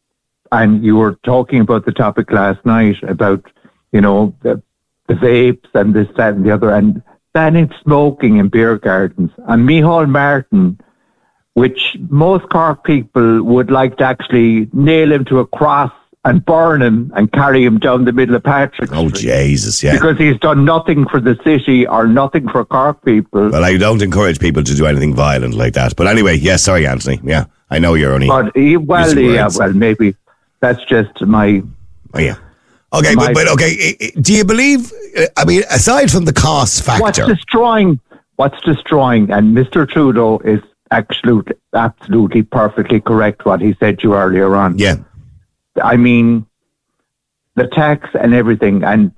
and you were talking about the topic last night about, you know, the, the vapes and this, that and the other, and banning smoking in beer gardens. And Micheál Martin, which most Cork people would like to actually nail him to a cross and burn him and carry him down the middle of Patrick Oh, Street. Jesus, yeah. Because he's done nothing for the city or nothing for Cork people. Well, I don't encourage people to do anything violent like that. But anyway, yes, sorry, Anthony. Yeah, I know you're only... But he, well, using yeah, words. well, maybe that's just my... Oh, yeah. Okay, my- but, but okay, i- i- do you believe, uh, I mean, aside from the cost factor... What's destroying, what's destroying, and Mister Trudeau is absolutely, absolutely perfectly correct what he said to you earlier on. Yeah. I mean, the tax and everything, and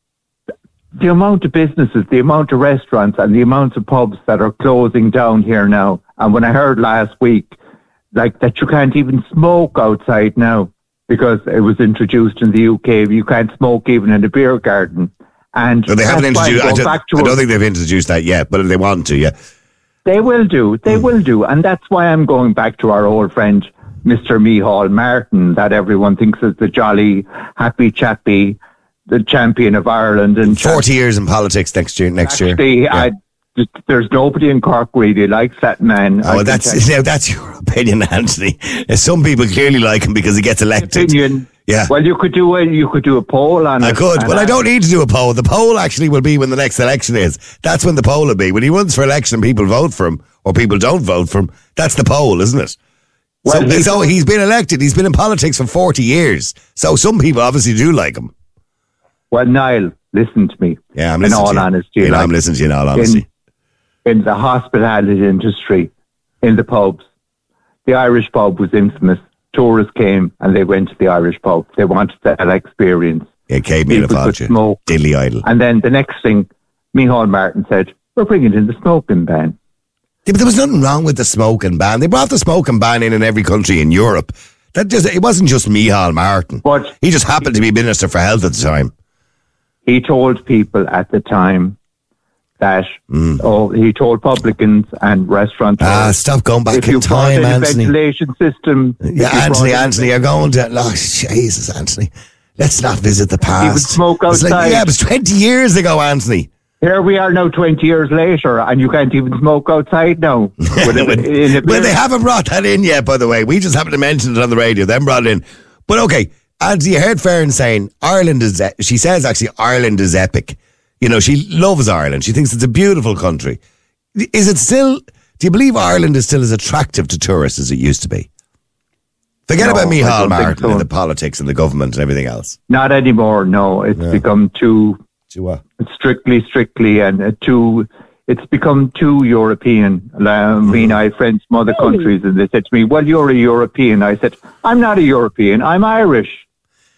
the amount of businesses, the amount of restaurants, and the amount of pubs that are closing down here now. And when I heard last week, like, that you can't even smoke outside now because it was introduced in the U K. You can't smoke even in a beer garden. And No, they haven't that's why I'm introduced... I going don't, back to I a- don't think they've introduced that yet, but if they want to, yeah. They will do. They will do. And that's why I'm going back to our old friend, Mister Micheál Martin, that everyone thinks is the jolly, happy chappy, the champion of Ireland. And forty years in politics next year. Next Actually, year. I, there's nobody in Cork really likes that man. Oh, I well, can that's tell you. now that's your opinion, Anthony. Uh, Some people clearly like him because he gets elected. Opinion. Yeah. Well, you could do a you could do a poll on I it. could. and Well, I don't need to do a poll. The poll actually will be when the next election is. That's when the poll will be. When he runs for election and people vote for him or people don't vote for him, that's the poll, isn't it? Well, so, he's- so he's been elected. He's been in politics for forty years. So some people obviously do like him. Well, Niall, listen to me. Yeah, I'm in listening all to you. honesty. Yeah, like, I'm listening to you in all honesty. In, in the hospitality industry, in the pubs, the Irish pub was infamous. Tourists came and they went to the Irish pub. They wanted that experience. Yeah, Cave Meal of People could Fáilte. smoke. Diddly Idle. And then the next thing, Micheál Martin said, we're bringing in the smoking ban. Yeah, but there was nothing wrong with the smoking ban. They brought the smoking ban in in every country in Europe. That just it wasn't just Micheál Martin. But he just happened to be Minister for Health at the time. He told people at the time that, oh, he told publicans and restauranteurs. Ah, stop going back if in you brought time, in a Anthony. ventilation system. if Yeah, you Anthony, brought in- Anthony, you're going to... Oh, Jesus, Anthony. Let's not visit the past. He would smoke It's like- outside. yeah, it was twenty years ago, Anthony. Here we are now twenty years later and you can't even smoke outside now. With a- in a Well, beer- they haven't brought that in yet, by the way. We just happened to mention it on the radio. Then brought it in. But okay, Anthony, you heard Fern saying Ireland is... e- She says, actually, Ireland is epic. You know, she loves Ireland. She thinks it's a beautiful country. Is it still... Do you believe Ireland is still as attractive to tourists as it used to be? Forget No, about I Micheál don't think Martin so. and the politics and the government and everything else. Not anymore, no. It's become too... Too what? Strictly, strictly, and uh, too... It's become too European. I mean, I had friends from other countries and they said to me, well, you're a European. I said, I'm not a European. I'm Irish.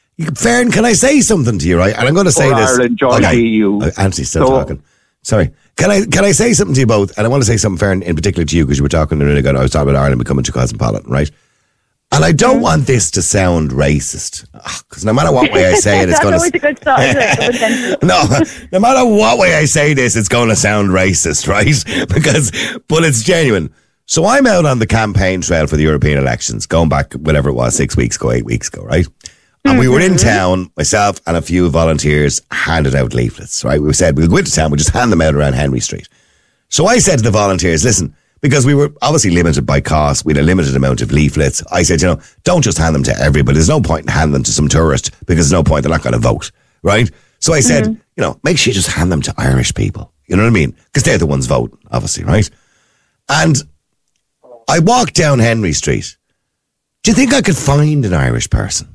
Fern, can I say something to you, right? And I'm going to say Or this. Ireland joined the E U. Uh, Anthony's still So- talking. Sorry. Can I can I say something to you both? And I want to say something fair in, in particular to you, because you were talking a minute ago. I was talking about Ireland becoming too cosmopolitan, right? And I don't want this to sound racist, because no matter what way I say it, it's going to. That's always a good start, isn't it? No, no matter what way I say this, it's going to sound racist, right? Because, but it's genuine. So I'm out on the campaign trail for the European elections, going back whatever it was, six weeks ago, eight weeks ago, right? And mm-hmm. we were in town, myself and a few volunteers handed out leaflets, right? We said we'll go into town, we'll just hand them out around Henry Street. So I said to the volunteers, listen, because we were obviously limited by cost, we had a limited amount of leaflets. I said, you know, don't just hand them to everybody. There's no point in handing them to some tourist, because there's no point, they're not going to vote, right? So I said, mm-hmm. you know, make sure you just hand them to Irish people. You know what I mean? Because they're the ones voting, obviously, right? And I walked down Henry Street. Do you think I could find an Irish person?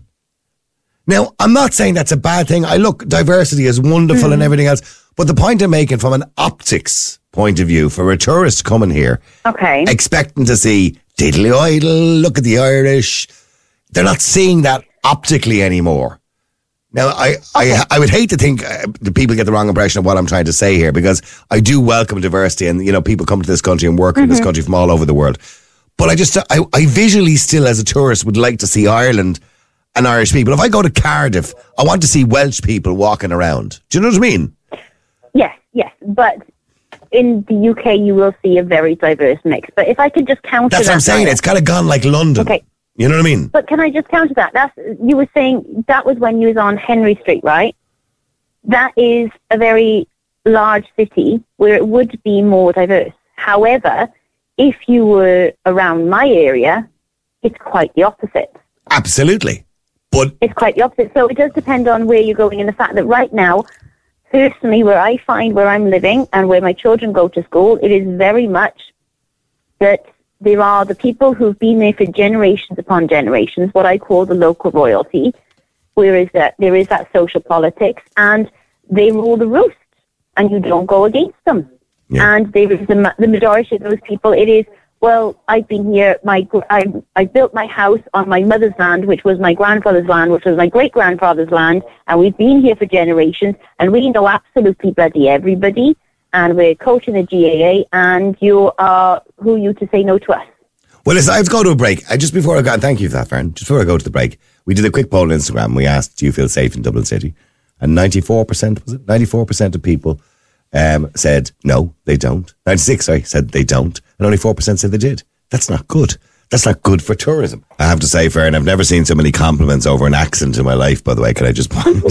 Now, I'm not saying that's a bad thing. I look, diversity is wonderful mm-hmm. and everything else. But the point I'm making from an optics point of view, for a tourist coming here, okay, expecting to see diddly idle, look at the Irish, they're not seeing that optically anymore. Now, I, okay. I, I would hate to think uh, that people get the wrong impression of what I'm trying to say here, because I do welcome diversity, and, you know, people come to this country and work mm-hmm. in this country from all over the world. But I just, I, I visually still, as a tourist, would like to see Ireland and Irish people. If I go to Cardiff, I want to see Welsh people walking around. Do you know what I mean? Yes, yes. But in the U K, you will see a very diverse mix. But if I could just counter That's that. what I'm saying. Now, it's kind of gone like London. Okay. You know what I mean? But can I just counter that? That's, you were saying that was when you was on Henry Street, right? That is a very large city where it would be more diverse. However, if you were around my area, it's quite the opposite. Absolutely. But it's quite the opposite. So it does depend on where you're going, and the fact that right now, personally, where I find where I'm living and where my children go to school, it is very much that there are the people who've been there for generations upon generations, what I call the local royalty, whereas that there is that social politics, and they rule the roost, and you don't go against them. Yeah. And there is the, the majority of those people, it is, well, I've been here, my I, I built my house on my mother's land, which was my grandfather's land, which was my great-grandfather's land, and we've been here for generations, and we know absolutely bloody everybody, and we're coaching the G A A, and you are who are you to say no to us? Well, listen, I have to go to a break. Uh, just before I go, thank you for that, Fern. Just before I go to the break, we did a quick poll on Instagram. We asked, do you feel safe in Dublin City? And ninety-four percent, was it? ninety-four percent of people um, said no, they don't. ninety-six, sorry, said they don't. And only four percent said they did. That's not good. That's not good for tourism. I have to say, Fern, I've never seen so many compliments over an accent in my life, by the way. Can I just point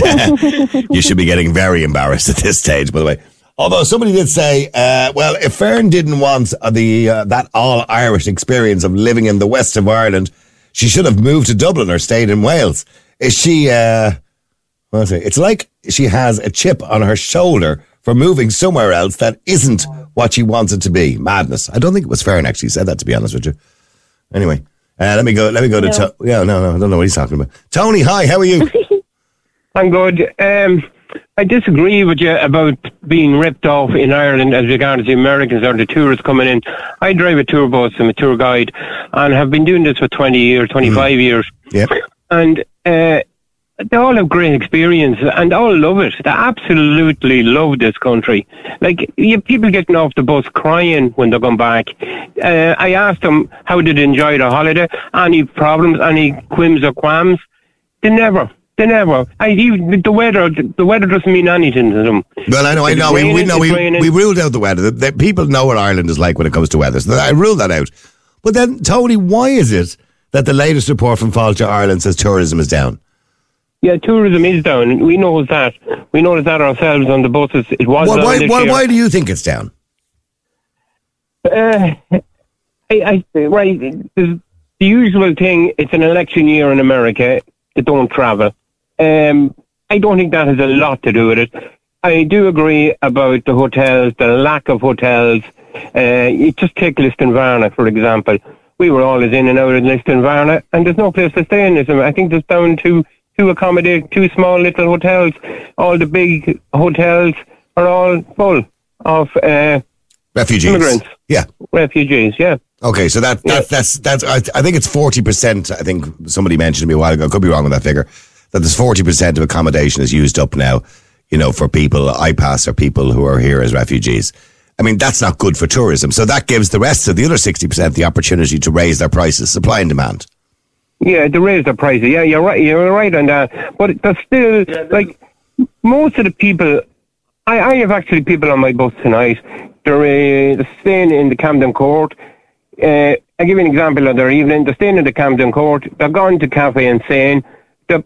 You should be getting very embarrassed at this stage, by the way. Although somebody did say, uh, well, if Fern didn't want the uh, that all-Irish experience of living in the west of Ireland, she should have moved to Dublin or stayed in Wales. Is she, uh, what was it? It's like she has a chip on her shoulder for moving somewhere else that isn't what she wants it to be. Madness. I don't think it was Fern actually said that, to be honest with you. Anyway, uh, let me go, let me go to, to- yeah, no, no, I don't know what he's talking about. Tony, hi, how are you? I'm good. Um, I disagree with you about being ripped off in Ireland as regards the Americans or the tourists coming in. I drive a tour bus, I'm a tour guide, and have been doing this for twenty years, twenty-five mm. years. Yeah. And uh, they all have great experience, and all love it. They absolutely love this country. Like, you have people getting off the bus crying when they're going back. Uh, I asked them how did they enjoy their holiday, any problems, any quims or qualms. They never. They never. I, even the weather, the weather doesn't mean anything to them. Well, I know, I know. We, we, know we, we ruled out the weather. The, the people know what Ireland is like when it comes to weather. So I ruled that out. But then, Tony, why is it that the latest report from Fáilte Ireland says tourism is down? Yeah, tourism is down. We know that. We know that ourselves on the buses. It was well, down why, this why, year. why do you think it's down? Uh, I, I, right, the usual thing, it's an election year in America. They don't travel. Um, I don't think that has a lot to do with it. I do agree about the hotels, the lack of hotels. Uh, you just take Listonvarna, for example. We were always in and out of Listonvarna, and there's no place to stay in this. I think there's down to to accommodate two small little hotels. All the big hotels are all full of uh, refugees. Immigrants. Yeah, refugees. Yeah. Okay, so that, that yeah. that's that's I, I think it's forty percent. I think somebody mentioned to me a while ago. I could be wrong with that figure. That there's forty percent of accommodation is used up now, you know, for people, I PASS or people who are here as refugees. I mean, that's not good for tourism. So that gives the rest of the other sixty percent the opportunity to raise their prices, supply and demand. Yeah, to raise the prices. Yeah, you're right. You're right on that. But there's still, like, most of the people, I, I have actually people on my bus tonight. They're, uh, they're staying in the Camden Court. Uh, I'll give you an example of their evening. They're staying in the Camden Court. They're going to Cafe Insane. They're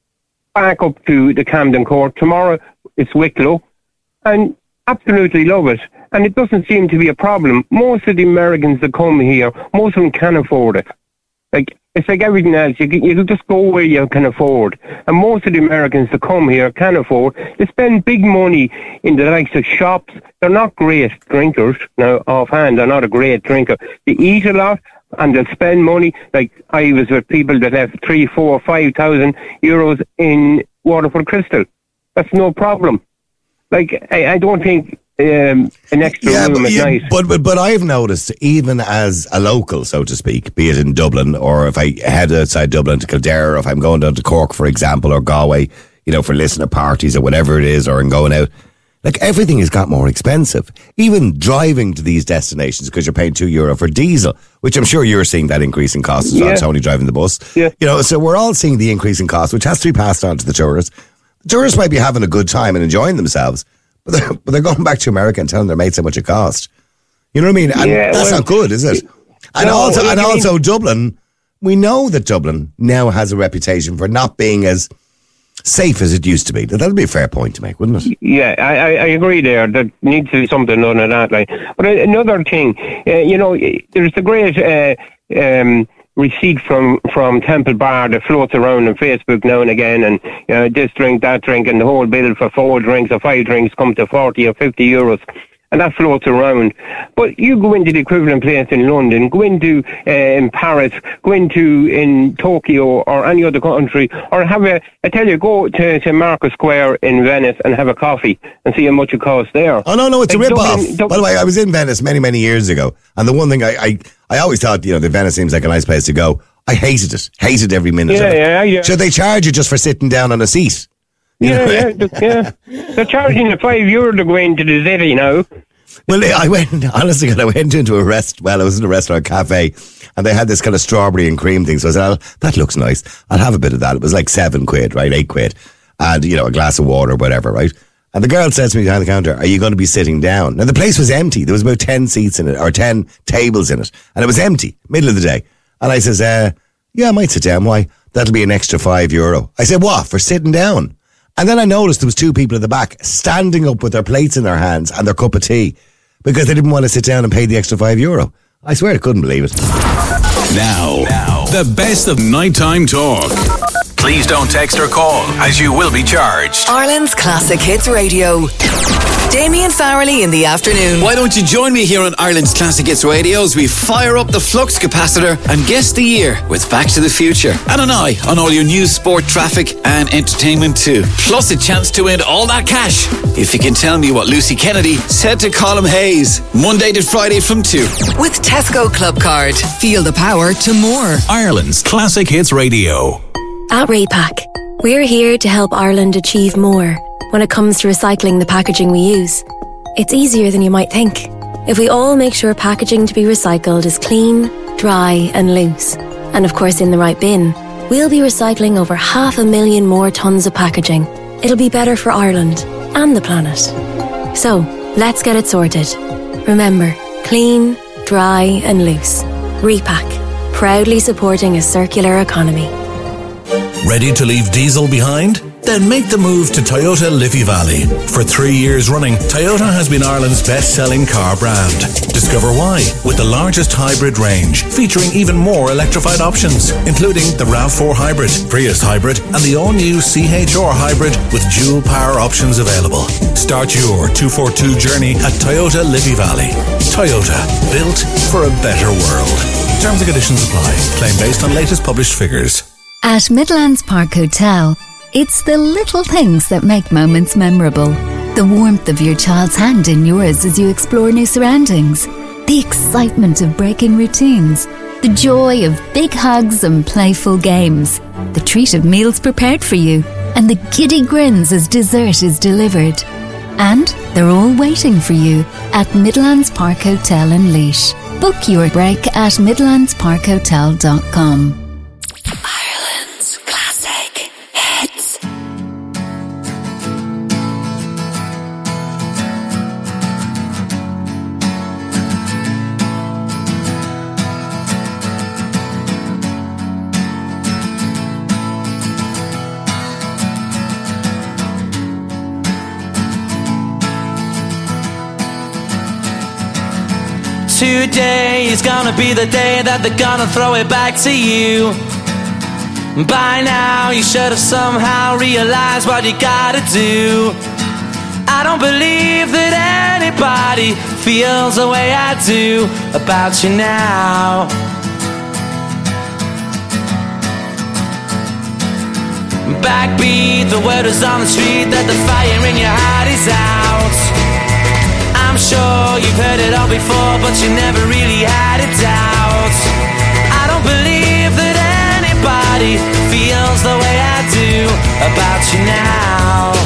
back up to the Camden Court. Tomorrow it's Wicklow. And absolutely love it. And it doesn't seem to be a problem. Most of the Americans that come here, most of them can afford it. Like, it's like everything else. You you just go where you can afford. And most of the Americans that come here can afford. They spend big money in the likes of shops. They're not great drinkers. Now, offhand, they're not a great drinker. They eat a lot and they'll spend money. Like, I was with people that left three, four, five thousand euros in Waterford Crystal. That's no problem. Like, I, I don't think um, an extra yeah, room but, at yeah, night. But, but but I've noticed, even as a local, so to speak, be it in Dublin, or if I head outside Dublin to Kildare, or if I'm going down to Cork, for example, or Galway, you know, for listener parties or whatever it is, or in going out, like, everything has got more expensive. Even driving to these destinations, because you're paying two euro for diesel, which I'm sure you're seeing that increase in cost as well, Yeah. Tony, driving the bus. Yeah. You know, so we're all seeing the increase in cost, which has to be passed on to the tourists. The tourists might be having a good time and enjoying themselves, but they're, but they're going back to America and telling their mates how much it cost. You know what I mean? And Yeah, that's well, not good, is it? And no, also, I and mean- also Dublin, we know that Dublin now has a reputation for not being as safe as it used to be. That would be a fair point to make, wouldn't it? Yeah, I, I I agree there. There needs to be something done on that. Like, but another thing, uh, you know, there's the great uh, um, receipt from, from Temple Bar that floats around on Facebook now and again, and you know, this drink, that drink, and the whole bill for four drinks or five drinks come to forty or fifty euros. And that floats around. But you go into the equivalent place in London, go into uh, in Paris, go into in Tokyo or any other country, or have a, I tell you, go to, to Market Square in Venice and have a coffee and see how much it costs there. Oh, no, no, it's Like a rip-off. Dublin- Dub- By the way, I was in Venice many, many years ago, and the one thing I, I, I always thought, you know, that Venice seems like a nice place to go. I hated it. Hated every minute Yeah, of it. yeah, yeah. Should they charge you just for sitting down on a seat? You Yeah, know? yeah, th- yeah. They're charging you five euro to go into the city now. Well, I went, honestly, I went into a rest, well, I was in a restaurant cafe, and they had this kind of strawberry and cream thing, so I said, oh, that looks nice. I'll have a bit of that. It was like seven quid, right? Eight quid. And, you know, a glass of water, whatever, right? And the girl says to me behind the counter, are you going to be sitting down? Now, the place was empty. There was about ten seats in it, or ten tables in it, and it was empty, middle of the day. And I says, uh, yeah, I might sit down. Why? That'll be an extra five euro. I said, what? For sitting down? And then I noticed there was two people at the back standing up with their plates in their hands and their cup of tea because they didn't want to sit down and pay the extra five euro. I swear I couldn't believe it. Now, now, the best of nighttime talk. Please don't text or call, as you will be charged. Ireland's Classic Hits Radio. Damien Farrelly in the afternoon. Why don't you join me here on Ireland's Classic Hits Radio as we fire up the flux capacitor and guess the year with Back to the Future. And an eye on all your news, sport, traffic and entertainment too. Plus a chance to win all that cash if you can tell me what Lucy Kennedy said to Colm Hayes. Monday to Friday from two. With Tesco Club Card. Feel the power to more. Ireland's Classic Hits Radio. At Raypack, we're here to help Ireland achieve more when it comes to recycling the packaging we use. It's easier than you might think. If we all make sure packaging to be recycled is clean, dry and loose, and of course in the right bin, we'll be recycling over half a million more tonnes of packaging. It'll be better for Ireland and the planet. So, let's get it sorted. Remember, clean, dry and loose. Repack, proudly supporting a circular economy. Ready to leave diesel behind? Then make the move to Toyota Liffey Valley. For three years running, Toyota has been Ireland's best-selling car brand. Discover why with the largest hybrid range, featuring even more electrified options, including the RAV four Hybrid, Prius Hybrid, and the all-new C H R Hybrid with dual power options available. Start your two forty-two journey at Toyota Liffey Valley. Toyota, built for a better world. Terms and conditions apply. Claim based on latest published figures. At Midlands Park Hotel, it's the little things that make moments memorable. The warmth of your child's hand in yours as you explore new surroundings. The excitement of breaking routines. The joy of big hugs and playful games. The treat of meals prepared for you. And the giddy grins as dessert is delivered. And They're all waiting for you at Midlands Park Hotel in Laois. Book your break at midlands park hotel dot com. Ireland's classic hits. Today is gonna be the day that they're gonna throw it back to you. By now you should have somehow realized what you gotta do. I don't believe that anybody feels the way I do about you now. Backbeat, the word is on the street that the fire in your heart is out. I'm sure you've heard it all before, but you never really had a doubt. I don't believe that anybody feels the way I do about you now.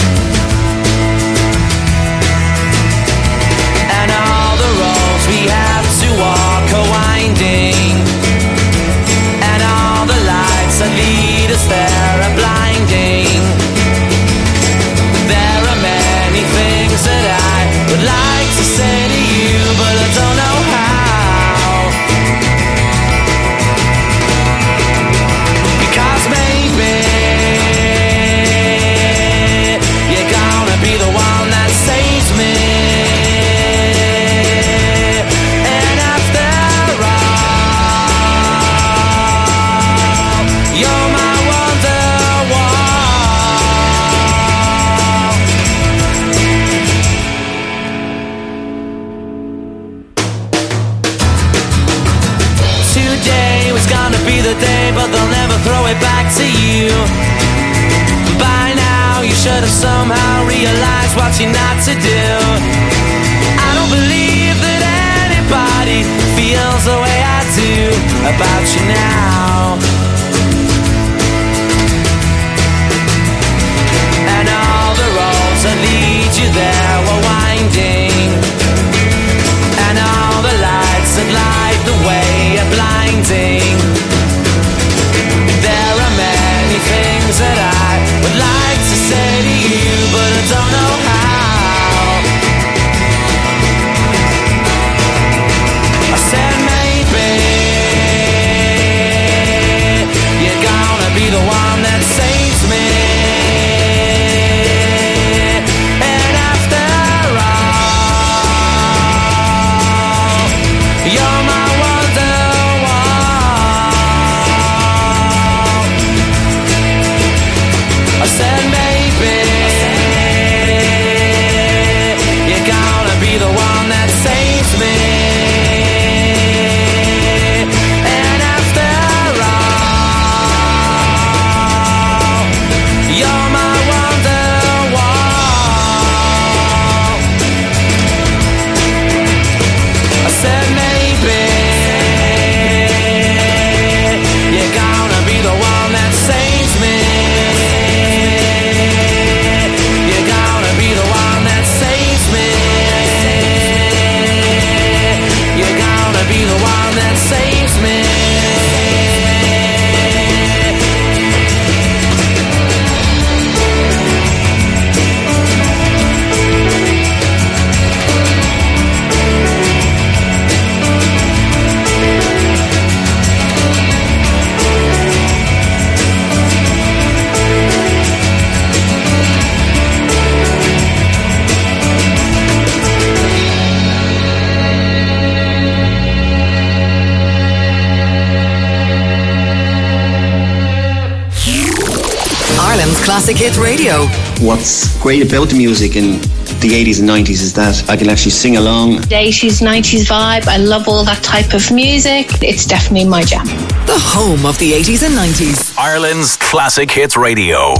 And all the roads we have to walk are winding, and all the lights that lead us there are blinding. There are many things that I would like to say to you, but I don't know how. Because maybe you're gonna be the one that saves me. And after all, you're my wonderwall. Today was gonna be the day, but they'll never throw it back to you. By now you should have somehow realized what you're not to do. I don't believe that anybody feels the way I do about you now. And all the roads that lead you there were winding, and all the lights that light the way are blinding. There are many things that I would like to say to you, but I don't know how. I said maybe you're gonna be the one that saves me. And after all, you're my wonderwall. I said maybe you're gonna be the one that saves me. And after all, you're my wonderwall. I said maybe you're gonna be the one that saves me. You're gonna be the one that saves me. You're gonna be the one that saves me. Ireland's Classic Hit Radio. What's great about the music in the eighties and nineties is that I can actually sing along. The eighties, nineties vibe, I love all that type of music. It's definitely my jam. The home of the eighties and nineties. Ireland's Classic Hits Radio.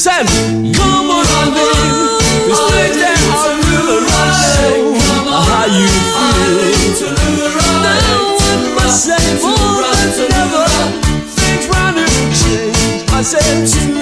said, come on, baby. It's like that how you right. How you feel. Now I must say more than ever. Things round and change. I said to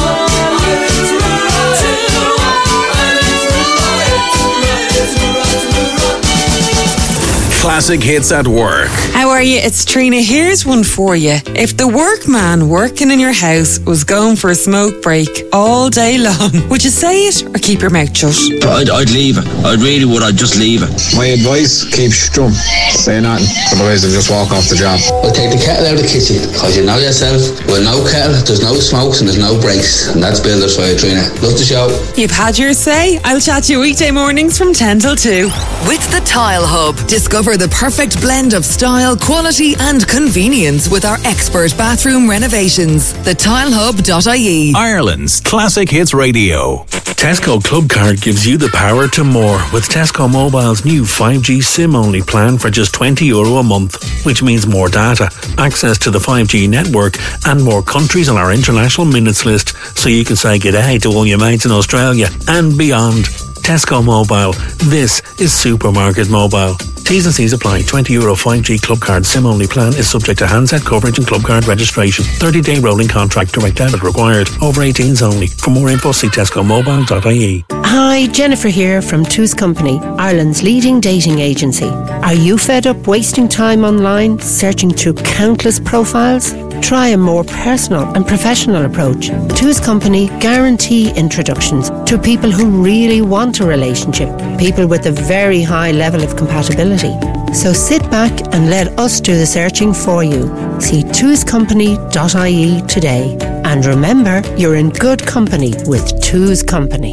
Classic hits at work. How are you? It's Trina. Here's one for you. If the workman working in your house was going for a smoke break all day long, would you say it or keep your mouth shut? I'd, I'd leave it. I really would. I'd just leave it. My advice, keep strum. Say nothing. Otherwise, they'll just walk off the job. Well, take the kettle out of the kitchen, because you know yourself, with no kettle, there's no smokes and there's no breaks. And that's Builders Fire, Trina. Love the show. You've had your say. I'll chat to you weekday mornings from ten till two. With the Tile Hub, discover the perfect blend of style, quality and convenience with our expert bathroom renovations. the tile hub dot I E. Ireland's Classic Hits Radio. Tesco Club Card gives you the power to more with Tesco Mobile's new five G SIM-only plan for just twenty euro a month, which means more data, access to the five G network and more countries on our international minutes list, so you can say g'day to all your mates in Australia and beyond. Tesco Mobile. This is Supermarket Mobile. T's and C's apply. twenty euro five G Club Card SIM-only plan is subject to handset coverage and Club Card registration. thirty-day rolling contract, direct debit required. Over eighteens only. For more info, see tesco mobile dot I E. Hi, Jennifer here from Two's Company, Ireland's leading dating agency. Are you fed up wasting time online, searching through countless profiles? Try a more personal and professional approach. Two's Company guarantee introductions to people who really want a relationship, people with a very high level of compatibility. So sit back and let us do the searching for you. See two's company dot I E today. And remember, you're in good company with Two's Company.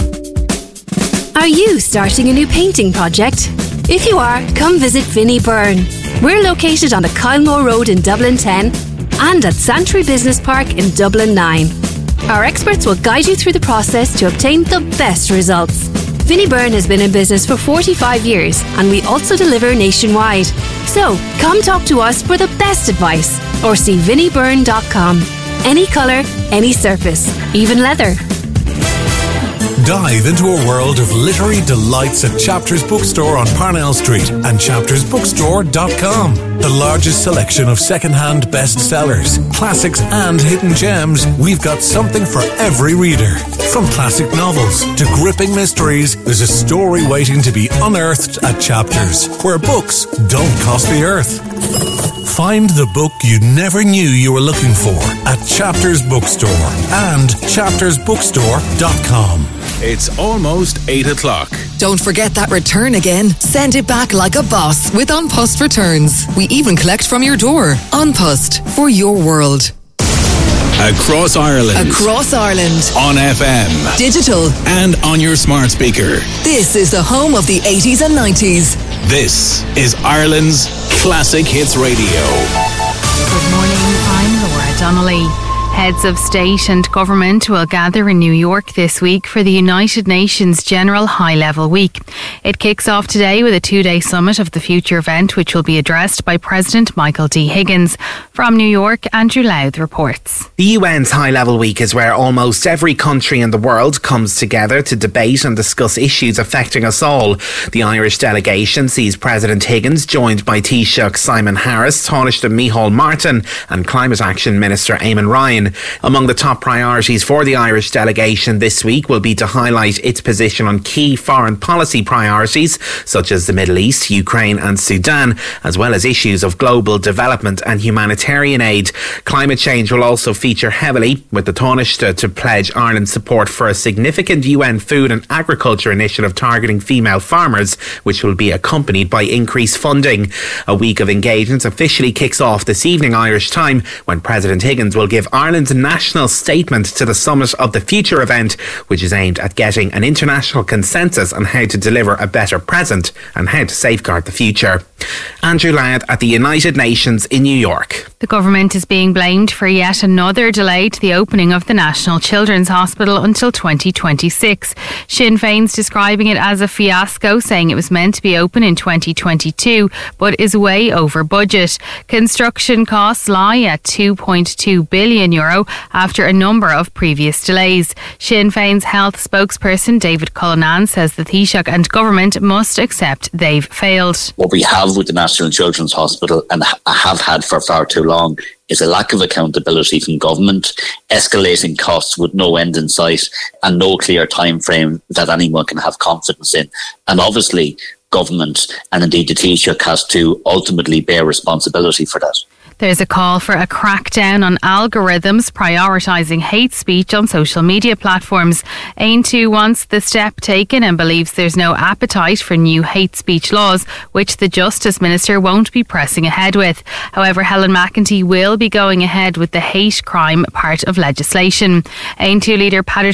Are you starting a new painting project? If you are, come visit Vinnie Byrne. We're located on the Kylemore Road in Dublin ten and at Santry Business Park in Dublin nine. Our experts will guide you through the process to obtain the best results. Vinnie Byrne has been in business for forty-five years and we also deliver nationwide. So come talk to us for the best advice or see vinnie byrne dot com. Any colour, any surface, even leather. Dive into a world of literary delights at Chapters Bookstore on Parnell Street and chapters bookstore dot com. The largest selection of second-hand bestsellers, classics and hidden gems, we've got something for every reader. From classic novels to gripping mysteries, there's a story waiting to be unearthed at Chapters, where books don't cost the earth. Find the book you never knew you were looking for at Chapters Bookstore and chapters bookstore dot com. It's almost eight o'clock. Don't forget that return again. Send it back like a boss with An Post Returns. We even collect from your door. An Post, for your world. Across Ireland. Across Ireland. On F M. Digital. And on your smart speaker. This is the home of the eighties and nineties. This is Ireland's Classic Hits Radio. Good morning, I'm Laura Donnelly. Heads of state and government will gather in New York this week for the United Nations General High Level Week. It kicks off today with a two-day summit of the future event, which will be addressed by President Michael D. Higgins. From New York, Andrew Louth reports. The U N's High Level Week is where almost every country in the world comes together to debate and discuss issues affecting us all. The Irish delegation sees President Higgins joined by Taoiseach Simon Harris, Taoiseach Micheál Martin and Climate Action Minister Eamon Ryan. Among the top priorities for the Irish delegation this week will be to highlight its position on key foreign policy priorities such as the Middle East, Ukraine and Sudan, as well as issues of global development and humanitarian aid. Climate change will also feature heavily, with the Taoiseach to pledge Ireland's support for a significant U N food and agriculture initiative targeting female farmers, which will be accompanied by increased funding. A week of engagements officially kicks off this evening Irish time when President Higgins will give Ireland Ireland's national statement to the Summit of the Future event, which is aimed at getting an international consensus on how to deliver a better present and how to safeguard the future. Andrew Ladd at the United Nations in New York. The government is being blamed for yet another delay to the opening of the National Children's Hospital until twenty twenty-six. Sinn Féin's describing it as a fiasco, saying it was meant to be open in twenty twenty-two but is way over budget. Construction costs lie at two point two billion euro euro after a number of previous delays. Sinn Féin's health spokesperson David Cullinan says the Taoiseach and government must accept they've failed. What we have with the National Children's Hospital, and have had for far too long, is a lack of accountability from government, escalating costs with no end in sight and no clear time frame that anyone can have confidence in. And obviously, government and indeed the Taoiseach has to ultimately bear responsibility for that. There's a call for a crackdown on algorithms prioritising hate speech on social media platforms. Ain two wants the step taken and believes there's no appetite for new hate speech laws, which the Justice Minister won't be pressing ahead with. However, Helen McEntee will be going ahead with the hate crime part of legislation. Ain two leader Patrick